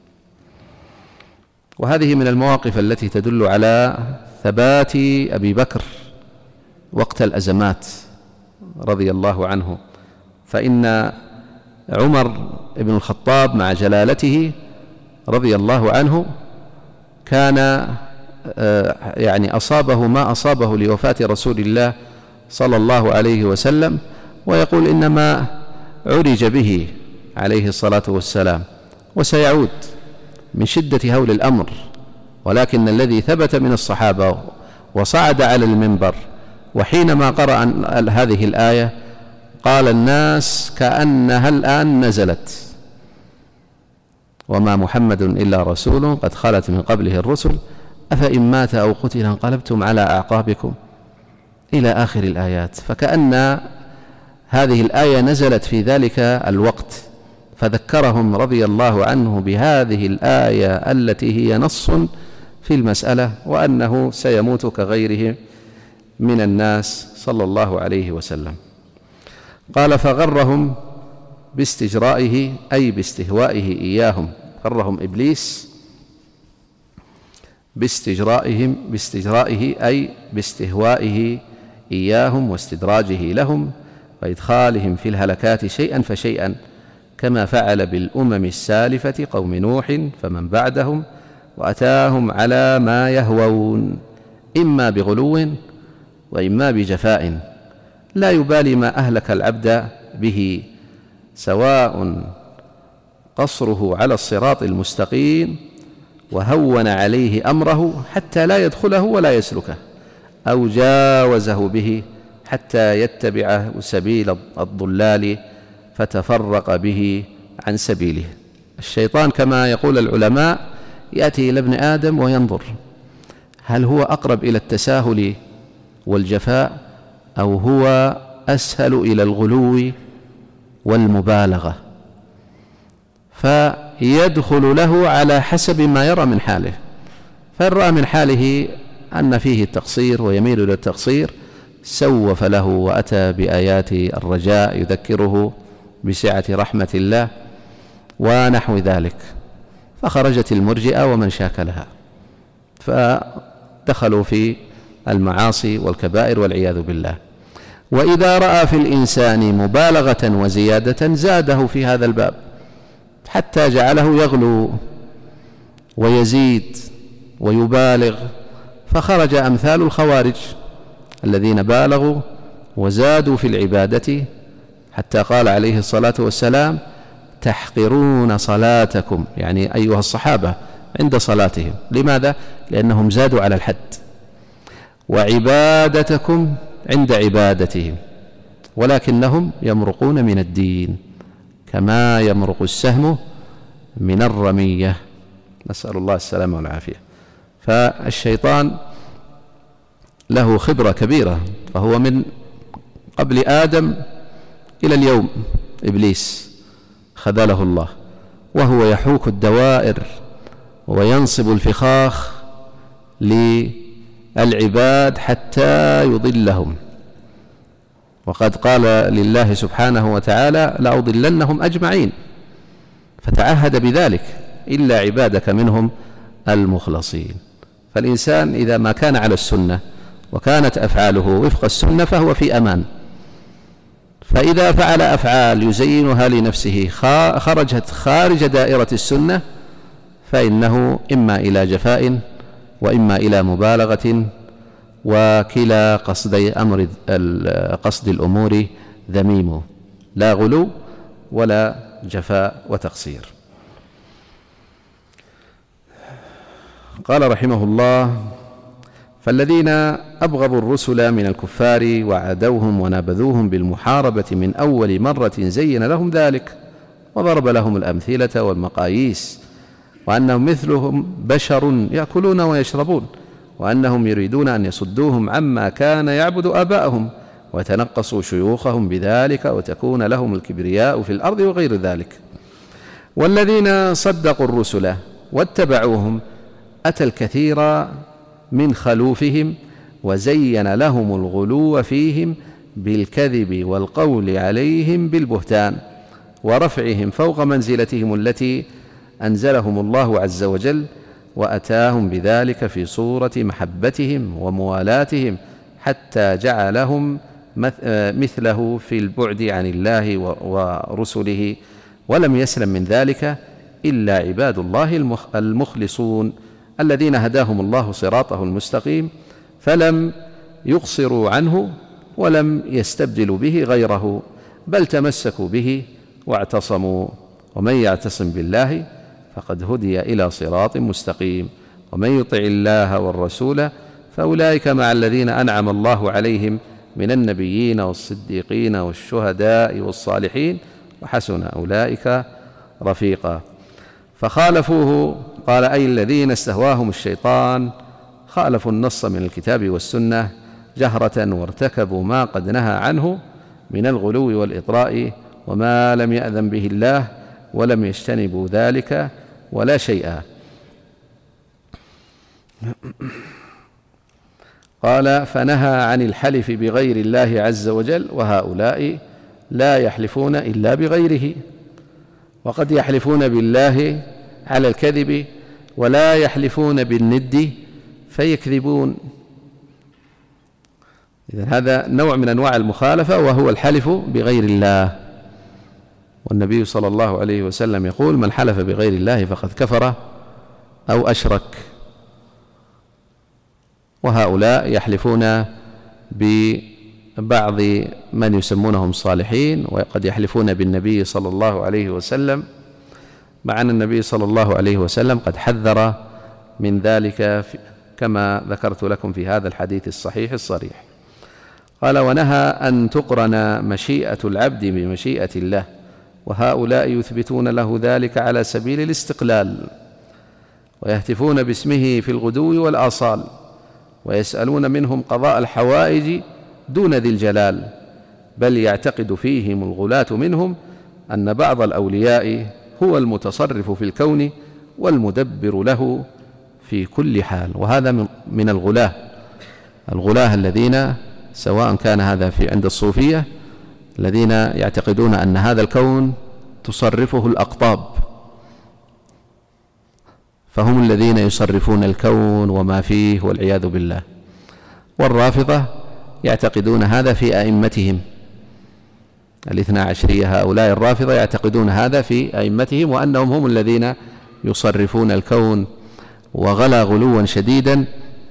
Speaker 3: وهذه من المواقف التي تدل على ثبات أبي بكر وقت الأزمات رضي الله عنه، فإن عمر بن الخطاب مع جلالته رضي الله عنه كان يعني أصابه ما أصابه لوفاة رسول الله صلى الله عليه وسلم، ويقول إنما عرج به عليه الصلاة والسلام وسيعود من شدة هول الأمر. ولكن الذي ثبت من الصحابة وصعد على المنبر وحينما قرأ هذه الآية قال الناس كأنها الآن نزلت: وما محمد إلا رسول قد خلت من قبله الرسل أفإن مات أو قتل انقلبتم على أعقابكم، إلى آخر الآيات. فكأن هذه الآية نزلت في ذلك الوقت، فذكرهم رضي الله عنه بهذه الآية التي هي نص في المسألة، وأنه سيموت كغيره من الناس صلى الله عليه وسلم. قال: فغرهم باستجرائه أي باستهوائه إياهم، غرهم إبليس باستجرائهم باستجرائه أي باستهوائه إياهم واستدراجه لهم وإدخالهم في الهلكات شيئا فشيئا، كما فعل بالأمم السالفة قوم نوح فمن بعدهم، وأتاهم على ما يهوون إما بغلو وإما بجفاء، لا يبالي ما أهلك العبد به، سواء قصره على الصراط المستقيم وهون عليه أمره حتى لا يدخله ولا يسلكه، أو جاوزه به حتى يتبع سبيل الضلال فتفرق به عن سبيله. الشيطان كما يقول العلماء يأتي إلى ابن آدم وينظر هل هو أقرب إلى التساهل والجفاء أو هو أسهل إلى الغلو والمبالغة، فيدخل له على حسب ما يرى من حاله. فإن رأى من حاله أن فيه التقصير ويميل إلى التقصير سوف له وأتى بآيات الرجاء يذكره بسعة رحمة الله ونحو ذلك، فخرجت المرجئة ومن شاكلها، فدخلوا في المعاصي والكبائر والعياذ بالله. وإذا رأى في الإنسان مبالغة وزيادة زاده في هذا الباب حتى جعله يغلو ويزيد ويبالغ، فخرج أمثال الخوارج الذين بالغوا وزادوا في العبادة، حتى قال عليه الصلاة والسلام: تحقرون صلاتكم، يعني أيها الصحابة عند صلاتهم. لماذا؟ لأنهم زادوا على الحد. وعبادتكم عند عبادتهم، ولكنهم يمرقون من الدين كما يمرق السهم من الرمية، نسأل الله السلامة والعافية. فالشيطان له خبرة كبيرة، فهو من قبل آدم إلى اليوم إبليس خذله الله، وهو يحوك الدوائر وينصب الفخاخ للعباد حتى يضلهم. وقد قال لله سبحانه وتعالى: لأضلنهم أجمعين، فتعهد بذلك إلا عبادك منهم المخلصين. فالإنسان إذا ما كان على السنة وكانت أفعاله وفق السنة فهو في أمان، فإذا فعل أفعال يزينها لنفسه خرجت خارج دائرة السنة فإنه إما إلى جفاء وإما إلى مبالغة، وكلا قصدي أمر قصد الأمور ذميم، لا غلو ولا جفاء وتقصير. قال رحمه الله: فالذين أبغضوا الرسل من الكفار وعادوهم ونابذوهم بالمحاربة من أول مرة زين لهم ذلك وضرب لهم الأمثلة والمقاييس، وأنهم مثلهم بشر يأكلون ويشربون، وأنهم يريدون أن يصدوهم عما كان يعبد آباءهم ويتنقصوا شيوخهم بذلك وتكون لهم الكبرياء في الأرض وغير ذلك. والذين صدقوا الرسل واتبعوهم أتى الكثير من خلوفهم وزين لهم الغلو فيهم بالكذب والقول عليهم بالبهتان ورفعهم فوق منزلتهم التي أنزلهم الله عز وجل، وأتاهم بذلك في صورة محبتهم وموالاتهم حتى جعلهم مثله في البعد عن الله ورسله، ولم يسلم من ذلك إلا عباد الله المخلصون الذين هداهم الله صراطه المستقيم فلم يقصروا عنه ولم يستبدلوا به غيره، بل تمسكوا به واعتصموا. ومن يعتصم بالله فقد هدي إلى صراط مستقيم. ومن يطع الله والرسول فأولئك مع الذين أنعم الله عليهم من النبيين والصديقين والشهداء والصالحين وحسن أولئك رفيقا. فخالفوه، قال أي الذين استهواهم الشيطان، خالفوا النص من الكتاب والسنة جهرة وارتكبوا ما قد نهى عنه من الغلو والإطراء وما لم يأذن به الله، ولم يجتنبوا ذلك ولا شيئا. قال فنهى عن الحلف بغير الله عز وجل، وهؤلاء لا يحلفون إلا بغيره، وقد يحلفون بالله على الكذب ولا يحلفون بالند فيكذبون. إذن هذا نوع من أنواع المخالفة، وهو الحلف بغير الله. والنبي صلى الله عليه وسلم يقول من حلف بغير الله فقد كفر أو أشرك. وهؤلاء يحلفون ببعض من يسمونهم صالحين، وقد يحلفون بالنبي صلى الله عليه وسلم، مع أن النبي صلى الله عليه وسلم قد حذر من ذلك كما ذكرت لكم في هذا الحديث الصحيح الصريح. قال ونهى أن تقرن مشيئة العبد بمشيئة الله، وهؤلاء يثبتون له ذلك على سبيل الاستقلال، ويهتفون باسمه في الغدو والآصال، ويسألون منهم قضاء الحوائج دون ذي الجلال، بل يعتقد فيهم الغلاة منهم أن بعض الأولياء هو المتصرف في الكون والمدبر له في كل حال. وهذا من الغلاة الغلاة الذين سواء كان هذا في عند الصوفية الذين يعتقدون أن هذا الكون تصرفه الأقطاب، فهم الذين يصرفون الكون وما فيه والعياذ بالله. والرافضة يعتقدون هذا في أئمتهم الاثنى عشرية، هؤلاء الرافضة يعتقدون هذا في أئمتهم وأنهم هم الذين يصرفون الكون. وغلا غلوا شديدا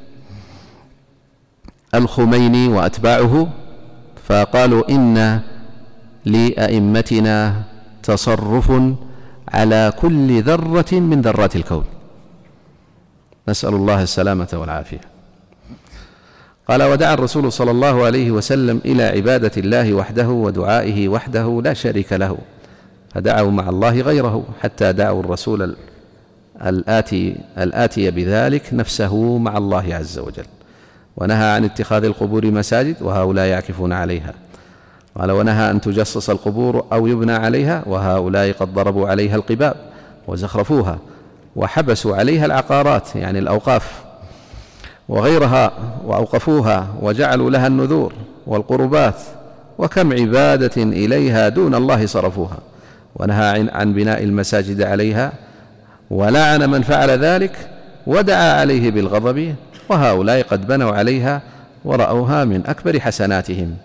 Speaker 3: الخميني وأتباعه، فقالوا إن لأئمتنا تصرف على كل ذرة من ذرات الكون، نسأل الله السلامة والعافية. قال ودعا الرسول صلى الله عليه وسلم إلى عبادة الله وحده ودعائه وحده لا شريك له، فدعوا مع الله غيره حتى دعوا الرسول الآتي, الآتي بذلك نفسه مع الله عز وجل. ونهى عن اتخاذ القبور مساجد، وهؤلاء يعكفون عليها. قال ونهى أن تجصص القبور أو يبنى عليها، وهؤلاء قد ضربوا عليها القباب وزخرفوها وحبسوا عليها العقارات يعني الأوقاف وغيرها، وأوقفوها وجعلوا لها النذور والقربات، وكم عبادة إليها دون الله صرفوها. ونهى عن بناء المساجد عليها، ولعن من فعل ذلك ودعا عليه بالغضب، وهؤلاء قد بنوا عليها ورأوها من أكبر حسناتهم.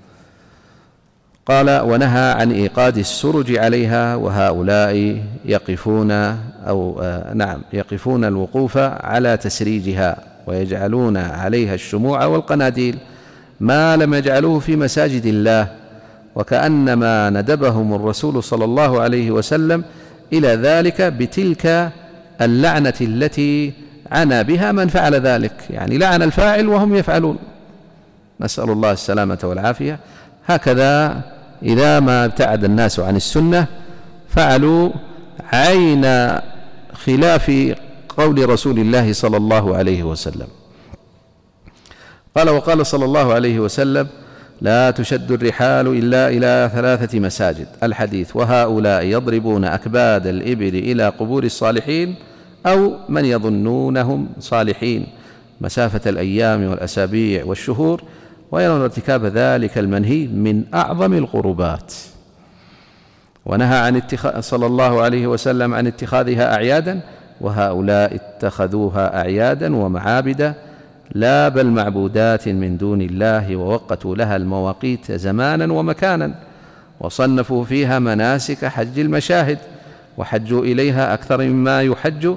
Speaker 3: قال ونهى عن إيقاد السرج عليها، وهؤلاء يقفون أو آه نعم يقفون الوقوف على تسريجها، ويجعلون عليها الشموع والقناديل ما لم يجعلوه في مساجد الله، وكأنما ندبهم الرسول صلى الله عليه وسلم إلى ذلك بتلك اللعنة التي عنى بها من فعل ذلك، يعني لعن الفاعل وهم يفعلون، نسأل الله السلامة والعافية. هكذا إذا ما ابتعد الناس عن السنة فعلوا عين خلاف قول رسول الله صلى الله عليه وسلم. قال وقال صلى الله عليه وسلم لا تشد الرحال إلا إلى ثلاثة مساجد، الحديث. وهؤلاء يضربون أكباد الإبل إلى قبور الصالحين أو من يظنونهم صالحين مسافة الأيام والأسابيع والشهور، ويرون ارتكاب ذلك المنهي من أعظم القربات. ونهى عن اتخاذ صلى الله عليه وسلم عن اتخاذها أعيادا، وهؤلاء اتخذوها أعيادا ومعابد لا بل معبودات من دون الله، ووقتوا لها المواقيت زمانا ومكانا، وصنفوا فيها مناسك حج المشاهد، وحجوا إليها أكثر مما يحج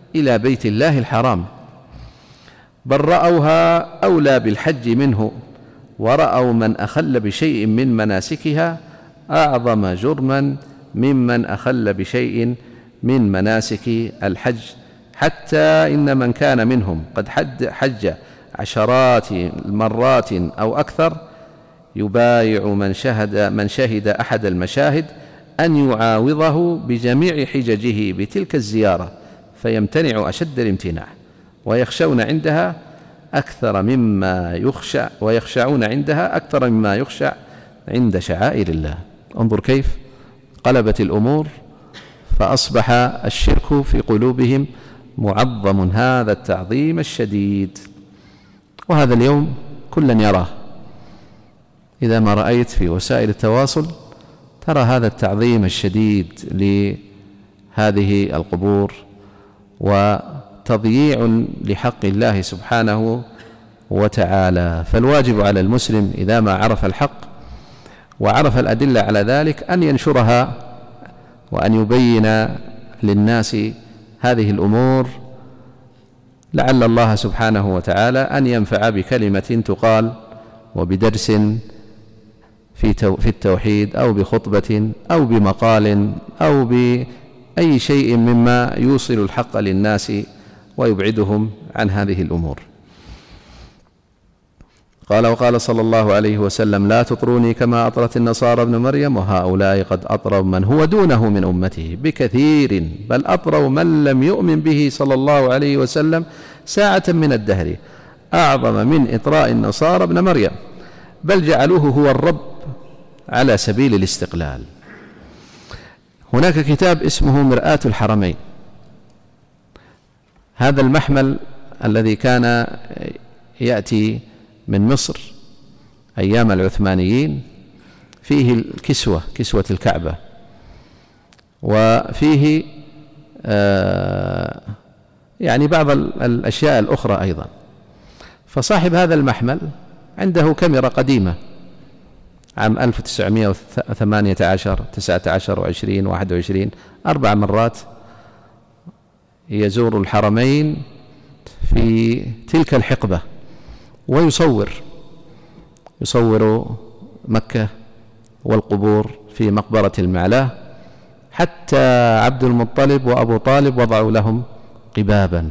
Speaker 3: إلى بيت الله الحرام، بل رأوها أولى بالحج منه، ورأوا من أخل بشيء من مناسكها أعظم جرما ممن أخل بشيء من مناسك الحج، حتى إن من كان منهم قد حج عشرات مرات أو أكثر يبايع من شهد, من شهد أحد المشاهد أن يعاوضه بجميع حججه بتلك الزيارة، فيمتنع أشد الامتناع، ويخشون عندها أكثر مما يخشع ويخشعون عندها أكثر مما يخشع عند شعائر الله. انظر كيف قلبت الأمور، فأصبح الشرك في قلوبهم معظم هذا التعظيم الشديد. وهذا اليوم كلا يراه، إذا ما رأيت في وسائل التواصل ترى هذا التعظيم الشديد لهذه القبور وتضييع لحق الله سبحانه وتعالى. فالواجب على المسلم إذا ما عرف الحق وعرف الأدلة على ذلك أن ينشرها وأن يبين للناس هذه الأمور، لعل الله سبحانه وتعالى أن ينفع بكلمة تقال وبدرس في التوحيد أو بخطبة أو بمقال أو بأي شيء مما يوصل الحق للناس ويبعدهم عن هذه الأمور. قال وقال صلى الله عليه وسلم: لا تطروني كما أطرت النصارى ابن مريم، وهؤلاء قد أطروا من هو دونه من أمته بكثير، بل أطروا من لم يؤمن به صلى الله عليه وسلم ساعة من الدهر أعظم من إطراء النصارى ابن مريم، بل جعلوه هو الرب على سبيل الاستقلال. هناك كتاب اسمه مرآة الحرمين، هذا المحمل الذي كان يأتي من مصر أيام العثمانيين، فيه الكسوة كسوة الكعبة، وفيه آه يعني بعض الأشياء الأخرى أيضا. فصاحب هذا المحمل عنده كاميرا قديمة عام ألف وتسعمائة وثمانية عشر تسعة عشر وعشرين واحد وعشرين أربع مرات يزور الحرمين في تلك الحقبة ويصور يصور مكة والقبور في مقبرة المعلاة، حتى عبد المطلب وأبو طالب وضعوا لهم قبابا،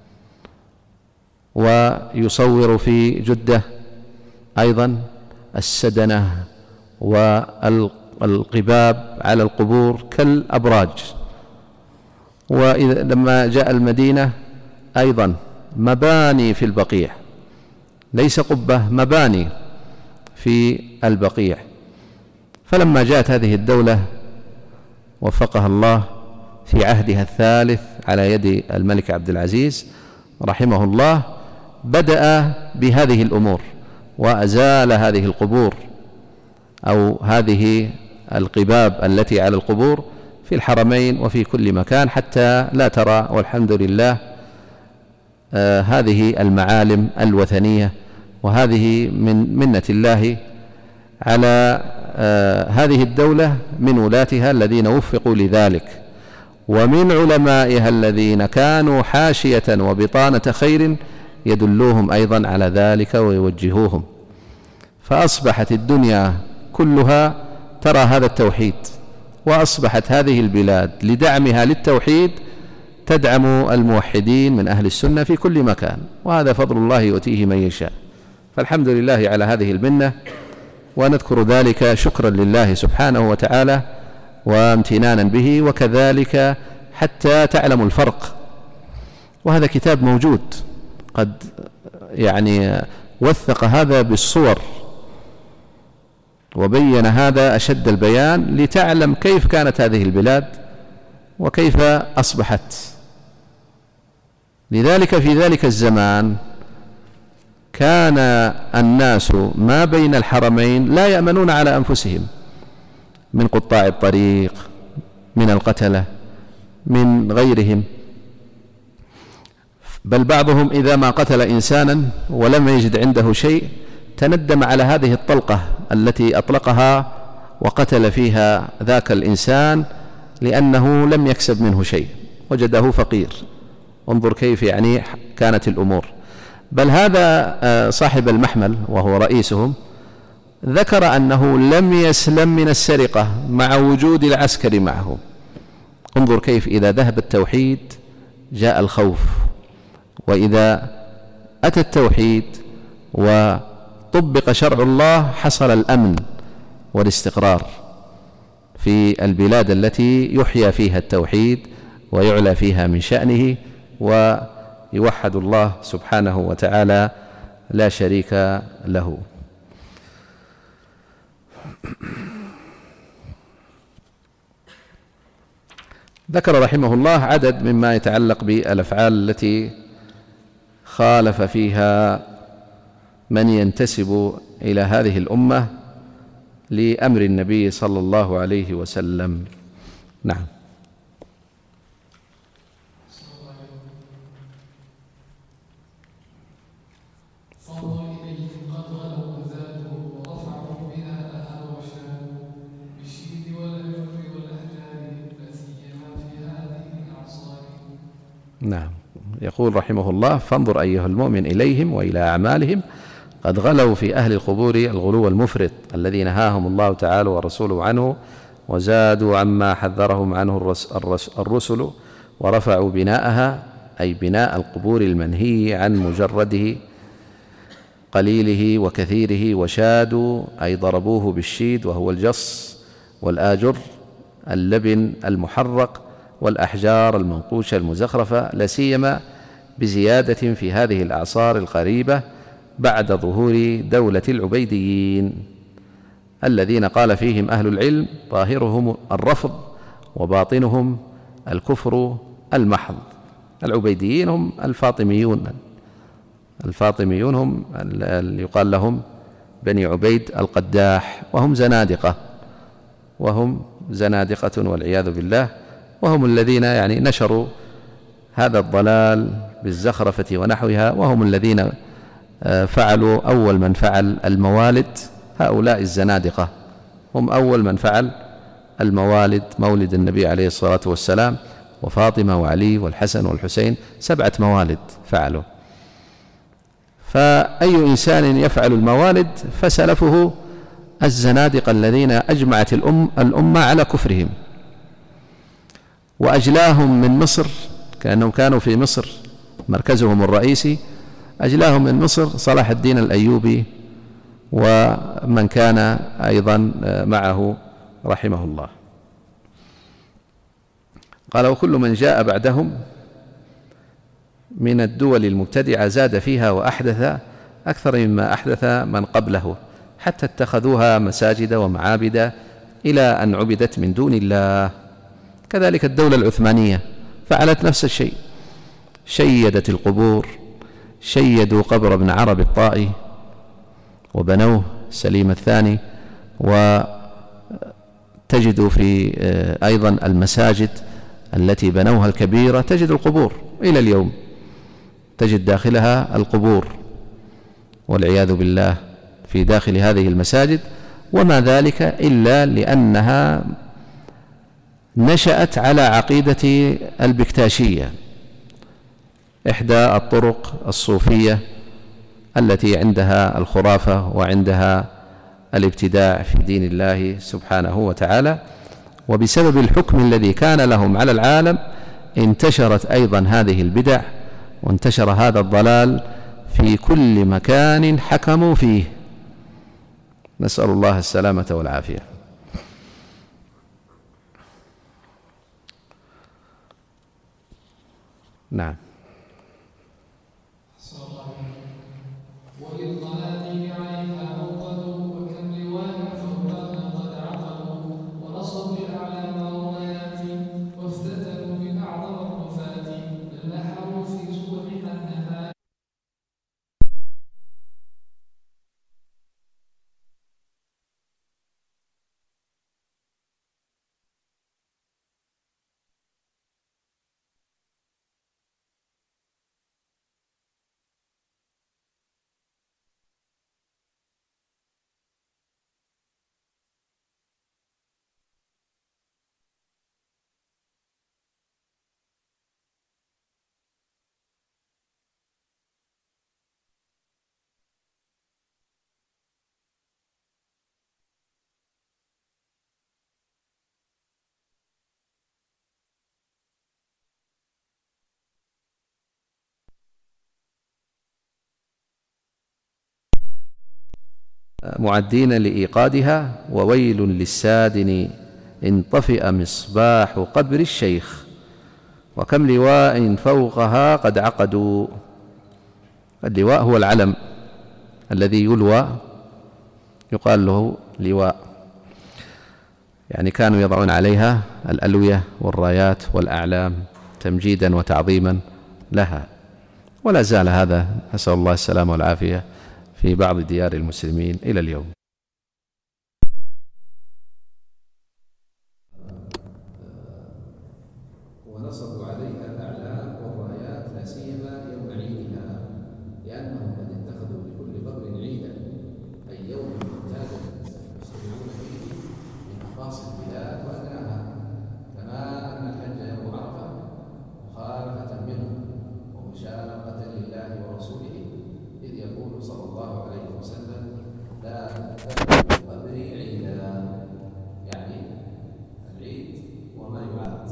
Speaker 3: ويصور في جدة أيضا السدنة والقباب على القبور كالأبراج. وإذا لما جاء المدينة أيضا مباني في البقيع، ليس قبة، مباني في البقيع. فلما جاءت هذه الدولة وفقها الله في عهدها الثالث على يد الملك عبد العزيز رحمه الله، بدأ بهذه الأمور وأزال هذه القبور أو هذه القباب التي على القبور في الحرمين وفي كل مكان، حتى لا ترى والحمد لله آه هذه المعالم الوثنية. وهذه من منة الله على آه هذه الدولة من ولاتها الذين وفقوا لذلك، ومن علمائها الذين كانوا حاشية وبطانة خير يدلوهم أيضا على ذلك ويوجهوهم. فأصبحت الدنيا كلها ترى هذا التوحيد، وأصبحت هذه البلاد لدعمها للتوحيد تدعم الموحدين من أهل السنة في كل مكان، وهذا فضل الله يؤتيه من يشاء. فالحمد لله على هذه المنة، ونذكر ذلك شكرا لله سبحانه وتعالى وامتنانا به، وكذلك حتى تعلموا الفرق. وهذا كتاب موجود قد يعني وثق هذا بالصور وبين هذا أشد البيان لتعلم كيف كانت هذه البلاد وكيف أصبحت. لذلك في ذلك الزمان كان الناس ما بين الحرمين لا يأمنون على أنفسهم من قطاع الطريق، من القتلة، من غيرهم، بل بعضهم إذا ما قتل إنسانا ولم يجد عنده شيء تندم على هذه الطلقة التي أطلقها وقتل فيها ذاك الإنسان، لأنه لم يكسب منه شيء، وجده فقير انظر كيف يعني كانت الأمور. بل هذا صاحب المحمل وهو رئيسهم ذكر أنه لم يسلم من السرقة مع وجود العسكر معه. انظر كيف إذا ذهب التوحيد جاء الخوف، وإذا أتى التوحيد وطبق شرع الله حصل الأمن والاستقرار في البلاد التي يحيى فيها التوحيد ويعلى فيها من شأنه ويوحد الله سبحانه وتعالى لا شريك له. ذكر رحمه الله عدد مما يتعلق بالأفعال التي خالف فيها من ينتسب إلى هذه الأمة لأمر النبي صلى الله عليه وسلم. نعم. نعم. يقول رحمه الله: فانظر أيها المؤمن إليهم وإلى أعمالهم، قد غلوا في أهل القبور الغلو المفرط الذي نهاهم الله تعالى ورسوله عنه، وزادوا عما حذرهم عنه الرسل، ورفعوا بناءها أي بناء القبور المنهي عن مجرده قليله وكثيره، وشادوا أي ضربوه بالشيد وهو الجص والآجر اللبن المحرق والأحجار المنقوشة المزخرفة، لا سيما بزيادة في هذه الأعصار القريبة بعد ظهور دولة العبيديين الذين قال فيهم أهل العلم: ظاهرهم الرفض وباطنهم الكفر المحض. العبيديين هم الفاطميون، الفاطميون هم اللي يقال لهم بني عبيد القداح، وهم زنادقة وهم زنادقة والعياذ بالله، وهم الذين يعني نشروا هذا الضلال بالزخرفة ونحوها، وهم الذين فعلوا أول من فعل الموالد. هؤلاء الزنادقة هم أول من فعل الموالد، مولد النبي عليه الصلاة والسلام وفاطمة وعلي والحسن والحسين، سبعة موالد فعلوا. فأي إنسان يفعل الموالد فسلفه الزنادقة الذين أجمعت الأم الأمة على كفرهم، وأجلاهم من مصر، كأنهم كانوا في مصر مركزهم الرئيسي، أجلاهم من مصر صلاح الدين الأيوبي ومن كان أيضا معه رحمه الله. قال: وكل من جاء بعدهم من الدول المبتدعة زاد فيها وأحدث أكثر مما أحدث من قبله، حتى اتخذوها مساجد ومعابد إلى أن عبدت من دون الله. كذلك الدولة العثمانية فعلت نفس الشيء، شيدت القبور، شيدوا قبر ابن عربي الطائي وبنوه سليم الثاني، وتجد في أيضا المساجد التي بنوها الكبيرة تجد القبور إلى اليوم، تجد داخلها القبور والعياذ بالله في داخل هذه المساجد. وما ذلك إلا لأنها نشأت على عقيدة البكتاشية، إحدى الطرق الصوفية التي عندها الخرافة وعندها الابتداع في دين الله سبحانه وتعالى. وبسبب الحكم الذي كان لهم على العالم انتشرت أيضا هذه البدع، وانتشر هذا الضلال في كل مكان حكموا فيه، نسأل الله السلامة والعافية. نعم. معدين لإيقادها. وويل للسادن إن طفئ مصباح قبر الشيخ، وكم لواء فوقها قد عقدوا. اللواء هو العلم الذي يلوى، يقال له لواء، يعني كانوا يضعون عليها الألوية والرايات والأعلام تمجيدا وتعظيما لها، ولا زال هذا نسأل الله السلامة والعافية في بعض ديار المسلمين إلى اليوم.
Speaker 4: ونصبوا عليها الأعلام والرايات لا سيما يوم عيدها، لأنهم قد اتخذوا لكل قبر عيدا، أي يوم معتادا يجتمعون فيه من أقاصي البلاد وأدناها، كما أن الحج يوم عرفة مخالفة منهم ومشاقة لله ورسوله، إذ يقول صلى الله عليه وسلم: لا تتخذوا قبري عيدا، يعني العيد وما يعاد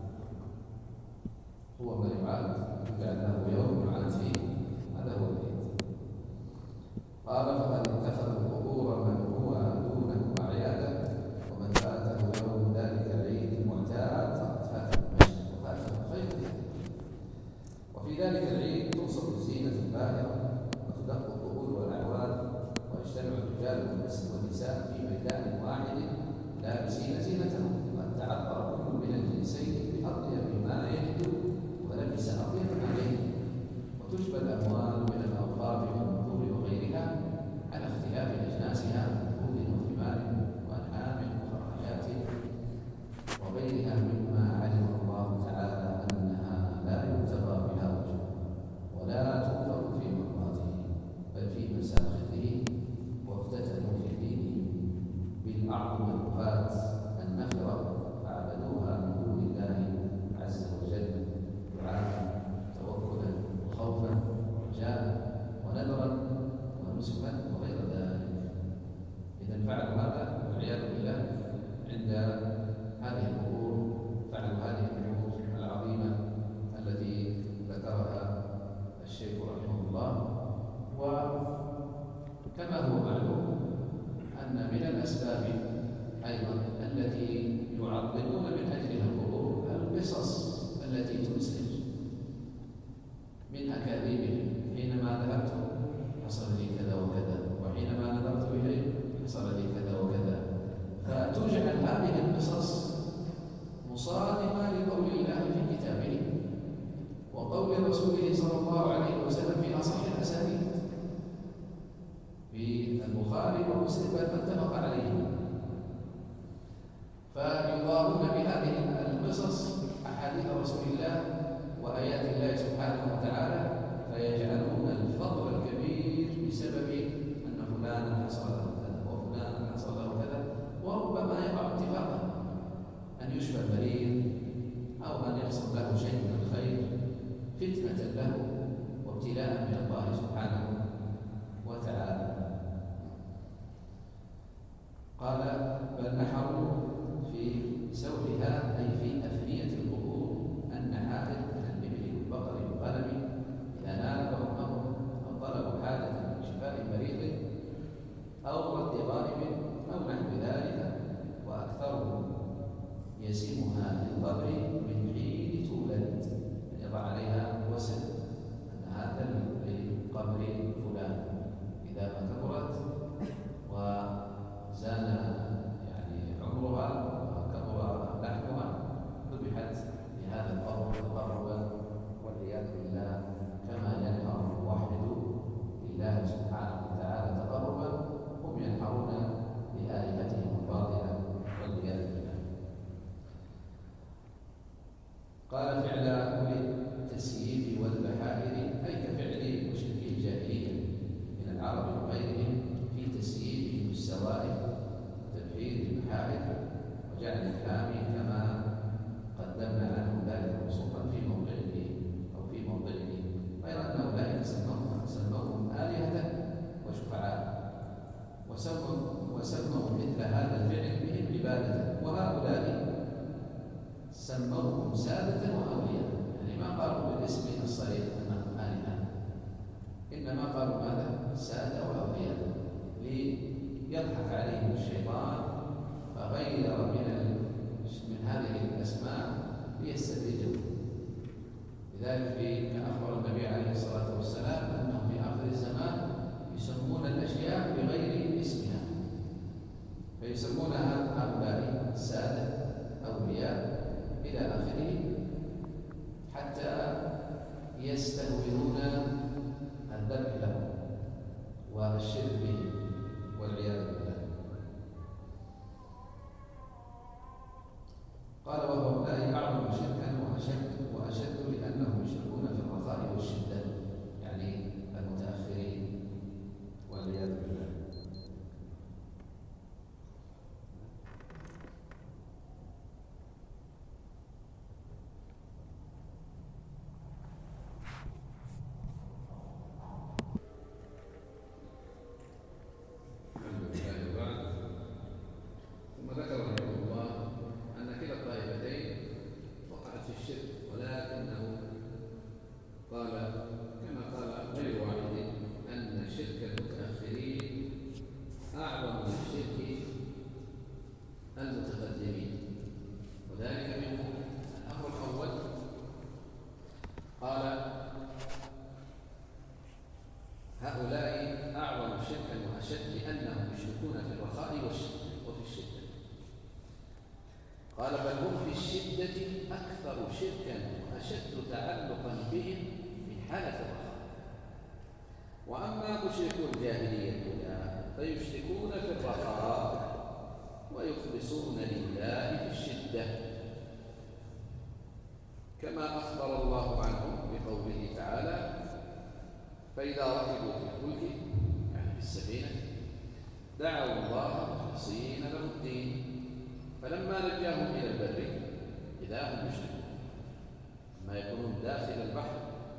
Speaker 4: هو ما يعاد كأنه يوم يعاد فيه، هذا هو العيد. قال: فقد اتخذوا قبور من هو دونهم أعيادا، ومن فاته يوم ذلك العيد المعتاد فقد فاته المشي وفاته خير ذلك. وفي ذلك العيد تنصب الزينة الباهرة وتدق الطبول والأعواد، ويجتمع الرجال والنساء في ميدان واحد لابسين زينتهم، قد تعبر كل من الجنسين بأطيب ما يجد ولبس أطيب عليه، وتجبى الأموال من الأوقاف والنذور وغيرها على اختلاف أجناسها من خلود وثمار وأنعام وفرحيات وغيرها مما علم الله تعالى أنها لا يبتغى بها وجهه ولا تنفق في مرضاته بل في مساخطه، وافتتنوا في دينه بالأعظم الوفات النخرة فعبدوها من دون الله عز وجل دعاء توكلا وخوفا ورجاء ونذرا ونسكا وغير ذلك. إذا فعلوا هذا والعياذ بالله عند هذه القبور، فعلوا هذه الأمور العظيمة التي ذكرها الشيخ رحمه الله. وكما هو معلوم أن من الأسباب أيضا التي يعظمون من أجلها القبور القصص التي تنسج من أكاذيبهم: حينما ذهبت حصل لي كذا وكذا، وحينما نظرت إليه حصل لي كذا وكذا، فتجعل هذه القصص مصادمة لقول الله في كتابه وقول رسوله صلى الله عليه وسلم في أصح الأسانيد في البخاري ومسلم بل اتفق عليه، فيضارون بهذه القصص أحاديث رسول الله وآيات الله سبحانه وتعالى، فيجعلون الفضل الكبير بسبب أن فلانا حصل له كذا وفلانا حصل له كذا، وربما يقع اتفاقا أن يشفى المريض أو أن يحصل له شيء من الخير فتنة له وابتلاء من الله سبحانه وتعالى. قال: بل نحروا في سوحها أي في أفنية القبور النحائر من الإبل والبقر والغنم إذا نالهم أمر أو طلبوا حاجة من شفاء مريض أو رد غائب أو نحو ذلك، وأكثرهم يسمها للقبر من حين تولد، يضع عليها وسم أن هذا لقبر فلان، إذا ما كبرت وزان يعني عمرها وكبر لحمها ذبحت بهذا القبر تقربا والعياذ بالله، كما ينحر الموحد لله سبحانه وتعالى تقربا هم ينحرون لآلهتهم الباطلة والعياذ بالله. قال: فعل أولي التسييب والبحائر أي كفعل مشركي الجاهلية من العرب وغيرهم في تسييبهم السوائب وتبحير البحائر وجعل الكلام كما قدمنا عنه ذلك خصوصا في موضعه أو في موضعه، غير أن أولئك سموهم سموهم آلهة وشفعاء، وسموا وسموا مثل هذا الفعل بهم عبادة، وهؤلاء سموهم سادة وأولياء، يعني ما قالوا بالاسم الصريح أنهم آلهة، إنما قالوا ماذا؟ سادة وأولياء يضحك عليهم الشيطان فغير من من هذه الأسماء ليستدرجهم. لذلك كان أخبر النبي عليه الصلاة والسلام أنهم في آخر الزمان يسمون الأشياء بغير اسمها، فيسمونها هؤلاء السادة أولياء إلى آخره حتى يستهونون الذبح لهم والشرك بهم والعياذ بالله. قال وهؤلاء أعظم شركا وأشد وأشد لأنهم يشركون في الرخاء والشدة، يعني المتأخرين والعياذ بالله. قال بل هم في الشدة أكثر شركا وأشد تعلقا بهم من حالة الرخاء. وأما مشركو الجاهلية الأولى فيشركون في الرخاء ويخلصون لله في الشدة، كما أخبر الله عنهم بقوله تعالى فإذا ركبوا في الفلك يعني في السفينة دعوا الله مخلصين له الدين فلما نجاهم إلى البر إذا هم يشركون. ما يكونون داخل البحر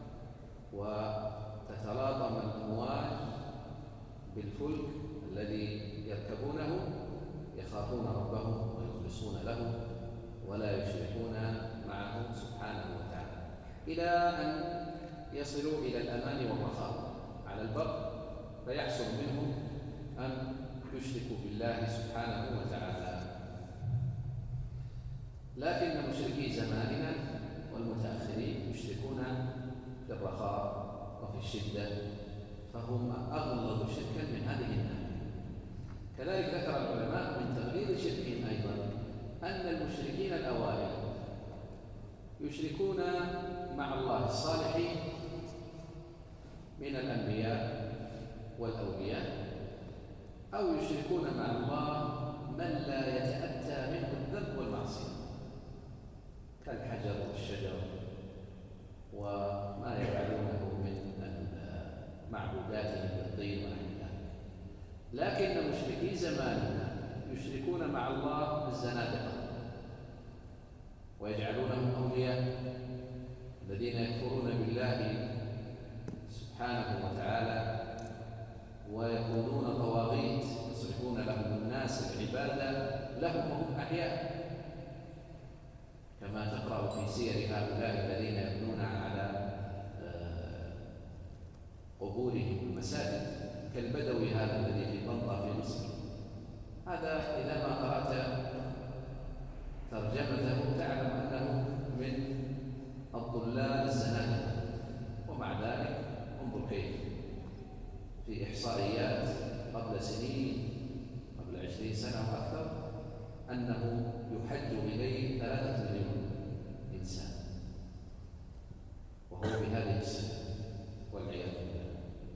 Speaker 4: وتتلاطم الأمواج بالفلك الذي يركبونه يخافون ربهم ويخلصون له ولا يشركون معه سبحانه وتعالى، إلى أن يصلوا إلى الأمان والرخاء على البر فيحصل منهم أن يشركوا بالله سبحانه وتعالى. لكن مشركي زماننا والمتأخرين يشركون في الرخاء وفي الشدة، فهم أغلظ شركا من هذه الناحية. كذلك ذكر العلماء من تغليظ شركهم أيضا أن المشركين الأوائل يشركون مع الله الصالحين من الأنبياء والأولياء، أو يشركون مع الله من لا يتأتى منه الذنب والمعصية كالحجر والشجر وما يفعلونه من معبوداتهم بالطين ونحو ذلك. لكن مشركي زماننا يشركون مع الله الزنادقة ويجعلونهم أولياء الذين يكفرون بالله سبحانه وتعالى ويكونون طواغيت يصرفون لهم الناس العبادة لهم وهم أحياء، كما تقرأ في سير هؤلاء الذين يبنون على قبورهم المساجد كالبدوي هذا الذي في طنطا في مصر. هذا إذا ما قرأت ترجمته تعلم أنه من الضلال الزنادقة، ومع ذلك انظر كيف في إحصائيات قبل سنين قبل عشرين سنة وأكثر أنه يحج إليه ثلاثة مليون إنسان وهو بهذه السنة والعياذ بالله.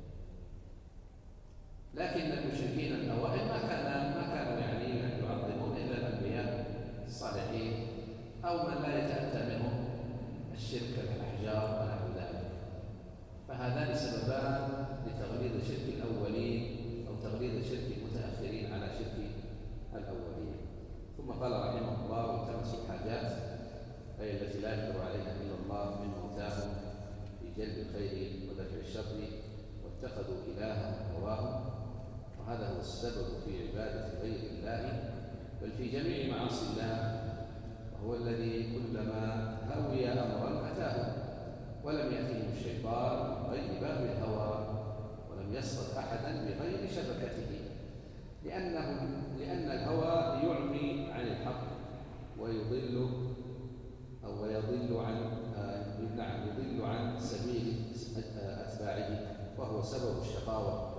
Speaker 4: لكن المشركين الأوائل ما كان ما كانوا يعني يعظمون إلا الأنبياء الصالحين أو من لا يتأتى منهم الشرك كالأحجار ونحو ذلك. فهذان سببان لتغليظ شرك الأولين أو تغليظ شرك المتأخرين على شرك الأولين. ثم قال رحمه الله والتمس الحاجات أي التي لا يقدر عليها إلا الله من موتاهم في جلب الخير ودفع الشر واتخذوا إلها هواهم، وهذا هو السبب في عبادة غير الله بل في جميع معاصي الله، وهو الذي كلما هوي أمرا أتاه ولم يأتهم الشيطان غير باب الهوى ولم يصطد أحدا بغير شبكته،
Speaker 3: لأنه لأن الهوى يعمي عن الحق ويضل أو يضل عن نعم يضل عن سبيل أتباعه، وهو سبب الشقاوة.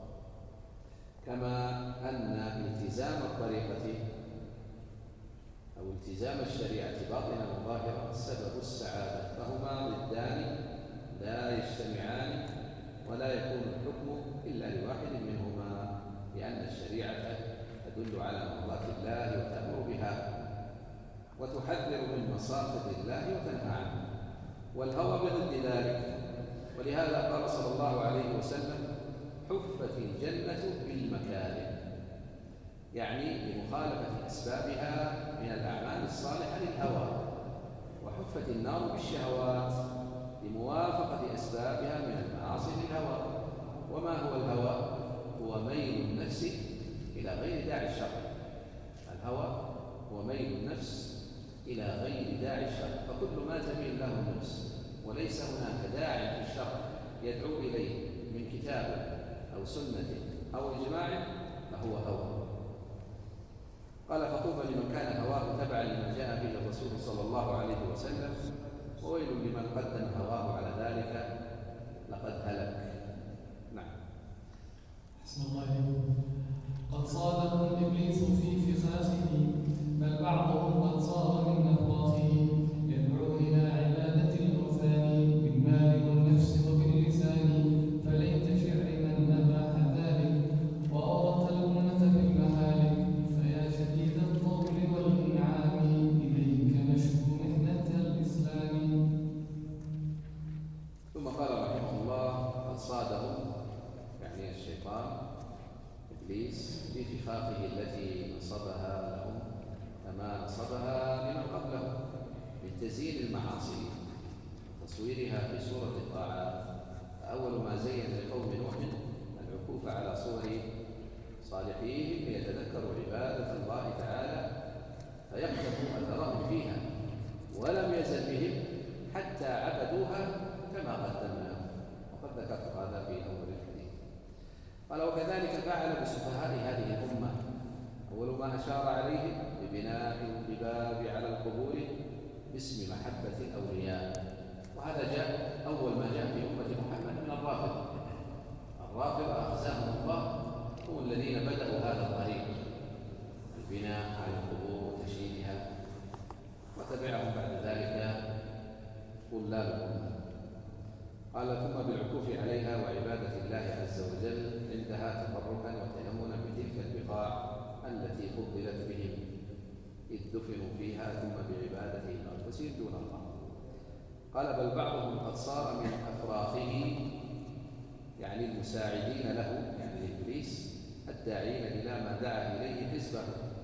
Speaker 3: كما أن التزام الطريقة أو التزام الشريعة باطنا وظاهرا سبب السعادة، فهما ضدان لا يجتمعان، ولا يكون الحكم إلا لواحد منهما، لأن الشريعة تدل على مرضات الله وتأمر بها وتحذر من مصائب الله وتنهى عنه، والهوى بضد ذلك. ولهذا قال صلى الله عليه وسلم: حفت الجنة بالمكاره، يعني بمخالفة أسبابها من الأعمال الصالحة للهوى، وحفت النار بالشهوات بموافقة أسبابها من المعاصي للهوى. وما هو الهوى؟ هو ميل النفس إلى غير داعي الشر. الهوى هو ميل النفس إلى غير داعي الشر، فكل ما تميل له النفس وليس هناك داع في الشر يدعو إليه من كتاب أو سنة أو إجماع فهو هوى. قال: فطوبى لمن كان هواه تبعا لما جاء به الرسول صلى الله عليه وسلم، وويل لمن قدم هواه على ذلك لقد هلك. نعم.
Speaker 2: أحسن الله إليكم. قد صادهم إبليس في فخاخه، بل بعضهم قد صار من أفراخه، يدعو إلى عبادة الأوثان بالمال والنفس وباللسان، فليت شعر من أباح ذلك وأورط الأمة في المهالك، فيا شديد الطول والإنعام إليك نشكو محنة الإسلام.
Speaker 3: ثم قال رحمه الله: قد صادهم، يعني الشيطان إبليس، في فخاخه التي نصبها لهم كما نصبها لمن قبله من تزيين المعاصي وتصويرها في صورة الطاعات. فأول ما زين لقوم نوح العكوف على صور صالحيهم ليتذكروا عبادة الله تعالى فيقتفوا أثرهم فيها، ولم يزل بهم حتى عبدوها كما قدمنا، وقد ذكرت هذا في أول الحديث. قال: وكذلك فعل بسفهاء هذه الأمة. أول ما أشار عليه ببناء القباب على القبور باسم محبة الأولياء، وهذا جاء أول ما جاء في أمة محمد من الرافضة. الرافضة أخزاهم الله هم الذين بدأوا هذا الطريق، البناء على القبور وتشييدها، وتبعهم بعد ذلك طلاب الأمة. قال: ثم بالعكوف عليها وعبادة الله عز وجل عندها تبركا وتيمنا بتلك البقاع التي فضلت بهم إذ دفنوا فيها، ثم بعبادتهم أنفسهم دون الله. قال: بل بعضهم قد صار من أفراخه، يعني المساعدين له، يعني إبليس، الداعين إلى ما دعا إليه حزبه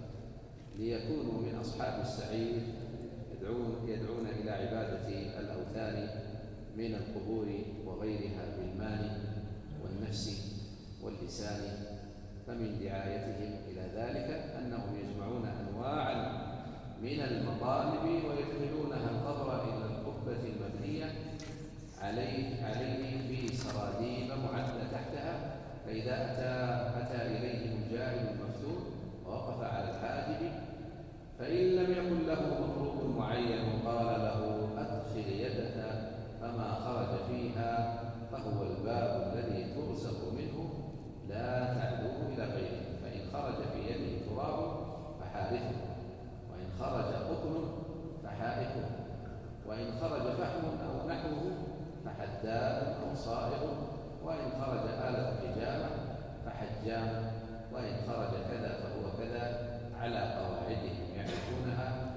Speaker 3: ليكونوا من أصحاب السعير، يدعون, يدعون إلى عبادة الأوثان من القبور وغيرها بالمال والنفس واللسان. فمن دعايتهم إلى ذلك أنهم يجمعون أنواعا من المطالب ويدخلونها القبر إلى القبة المبنية عليه عليه في سراديب معدة تحتها، فإذا أتى أتى إليهم الجاهل المفتون ووقف على الحاجب، فإن لم يكن له مطلوب معين قال له: أدخل يدك، فما خرج فيها فهو الباب الذي ترزق منه، لا تعدوه إلى غيره. فإن خرج في يده تراب فحارثه، وإن خرج قطن فحائكه، وإن خرج فحم أو نحوه فحداد أو صائغ، وإن خرج آلة حجامة فحجام، وإن خرج كذا فهو كذا، على قواعدهم يعرفونها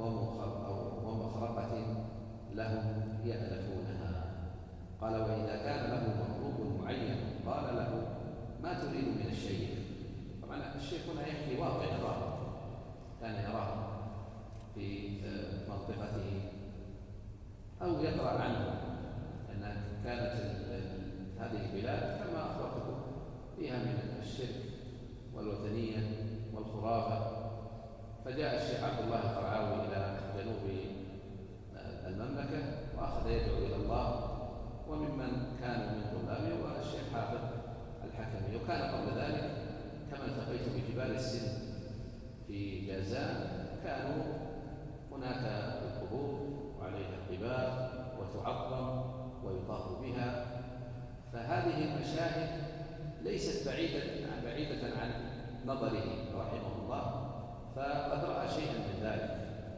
Speaker 3: ومخرقة لهم يألفونها. قال: وإذا كان له مطلوب معين قال له: ما تريد من الشيخ؟ طبعا الشيخ هنا يحكي واقع يراه، كان يراه في منطقته أو يقرأ عنه، أن كانت هذه البلاد كما أخبرتكم فيها من الشرك والوثنية والخرافة. فجاء الشيخ عبد الله القرعاوي إلى جنوب المملكة وأخذ يدعو إلى الله، وممن كانوا من طلابه والشيخ حافظ الحكمي. وكان قبل ذلك كما التقيت بجبال السن في جازان كانوا هناك القبور وعليها القباب وتعظم ويطاف بها، فهذه المشاهد ليست بعيدة بعيدة عن نظره رحمه الله، فقد رأى شيئا من ذلك.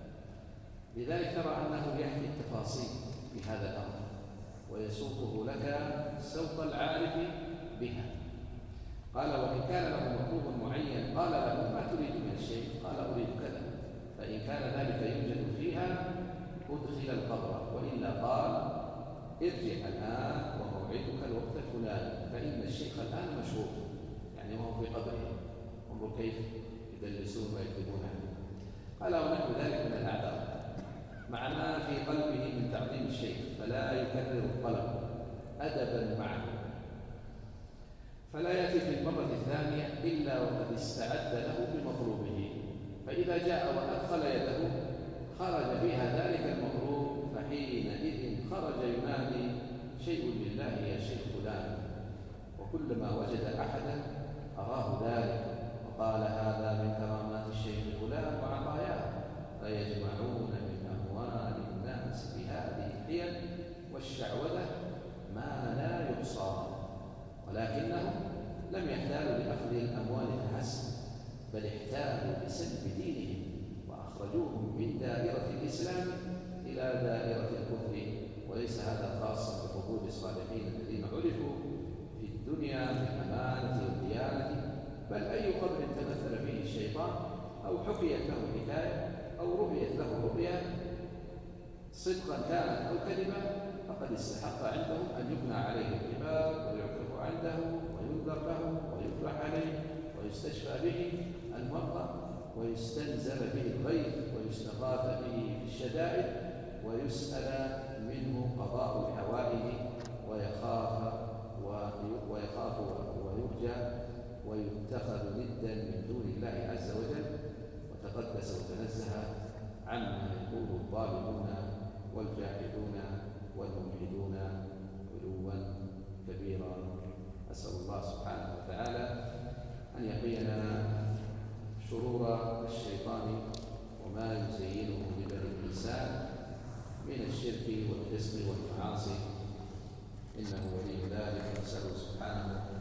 Speaker 3: لذلك ترى أنه يحكي التفاصيل في هذا الأمر ويسوقه لك سوق العارف بها. قال: وإن كان له مطلوب معين قال له: ما تريد من الشيء؟ قال: أريد كذا، فإن كان ذلك يوجد فيها أدخل القبر، وإلا قال: ارجع الآن وموعدك الوقت الفلاني، فإن الشيخ الآن مشهور، يعني وهو في قبره، انظر كيف يدلسون ويكذبون عنه. قال: ونحو ذلك من الأعذار مع ما في قلبه من تعظيم الشيخ، فلا يكرر الطلب أدبا معه، فلا يأتي في المرة الثانية إلا وقد استعد له بمطلوبه، فإذا جاء وأدخل يده خرج فيها ذلك المطلوب، فحينئذ خرج ينادي: شيء لله يا شيخ فلان، وكلما وجد أحدا أراه ذلك وقال: هذا من كرامات الشيخ فلان وعطاياه، فيجمعون من أموال الناس بهذه الحيل والشعوذة ما لا يحصى، ولكنهم لم يحتالوا لأخذ الأموال فحسب، بل احتالوا لسلب دينهم وأخرجوهم من دائرة الإسلام إلى دائرة الكفر. وليس هذا خاصا بقبول الصالحين الذين عرفوا في الدنيا بالأمانة والديانة، بل أي قبر تمثل فيه الشيطان أو حكيت له حكاية أو رؤيت له رؤيا صدقا كانت أو كذبا، فقد استحق عندهم أن يبنى عليه الجبال ويعكف عنده وينذر له ويذبح عليه ويستشفى به المرضى ويستنزل به الغيث ويستغاث به في الشدائد ويسأل منه قضاء الحوائج ويخاف ويخاف ويرجى ويتخذ ندا من دون الله عز وجل، وتقدس وتنزه عما يقول الظالمون والجاحدون والملحدون علوا كبيرا. أسأل الله سبحانه وتعالى أن يقينا شرور الشيطان وما يزينه لبني الإنسان من الشرك والفسق والمعاصي، إنه ولي ذلك، نسأله سبحانه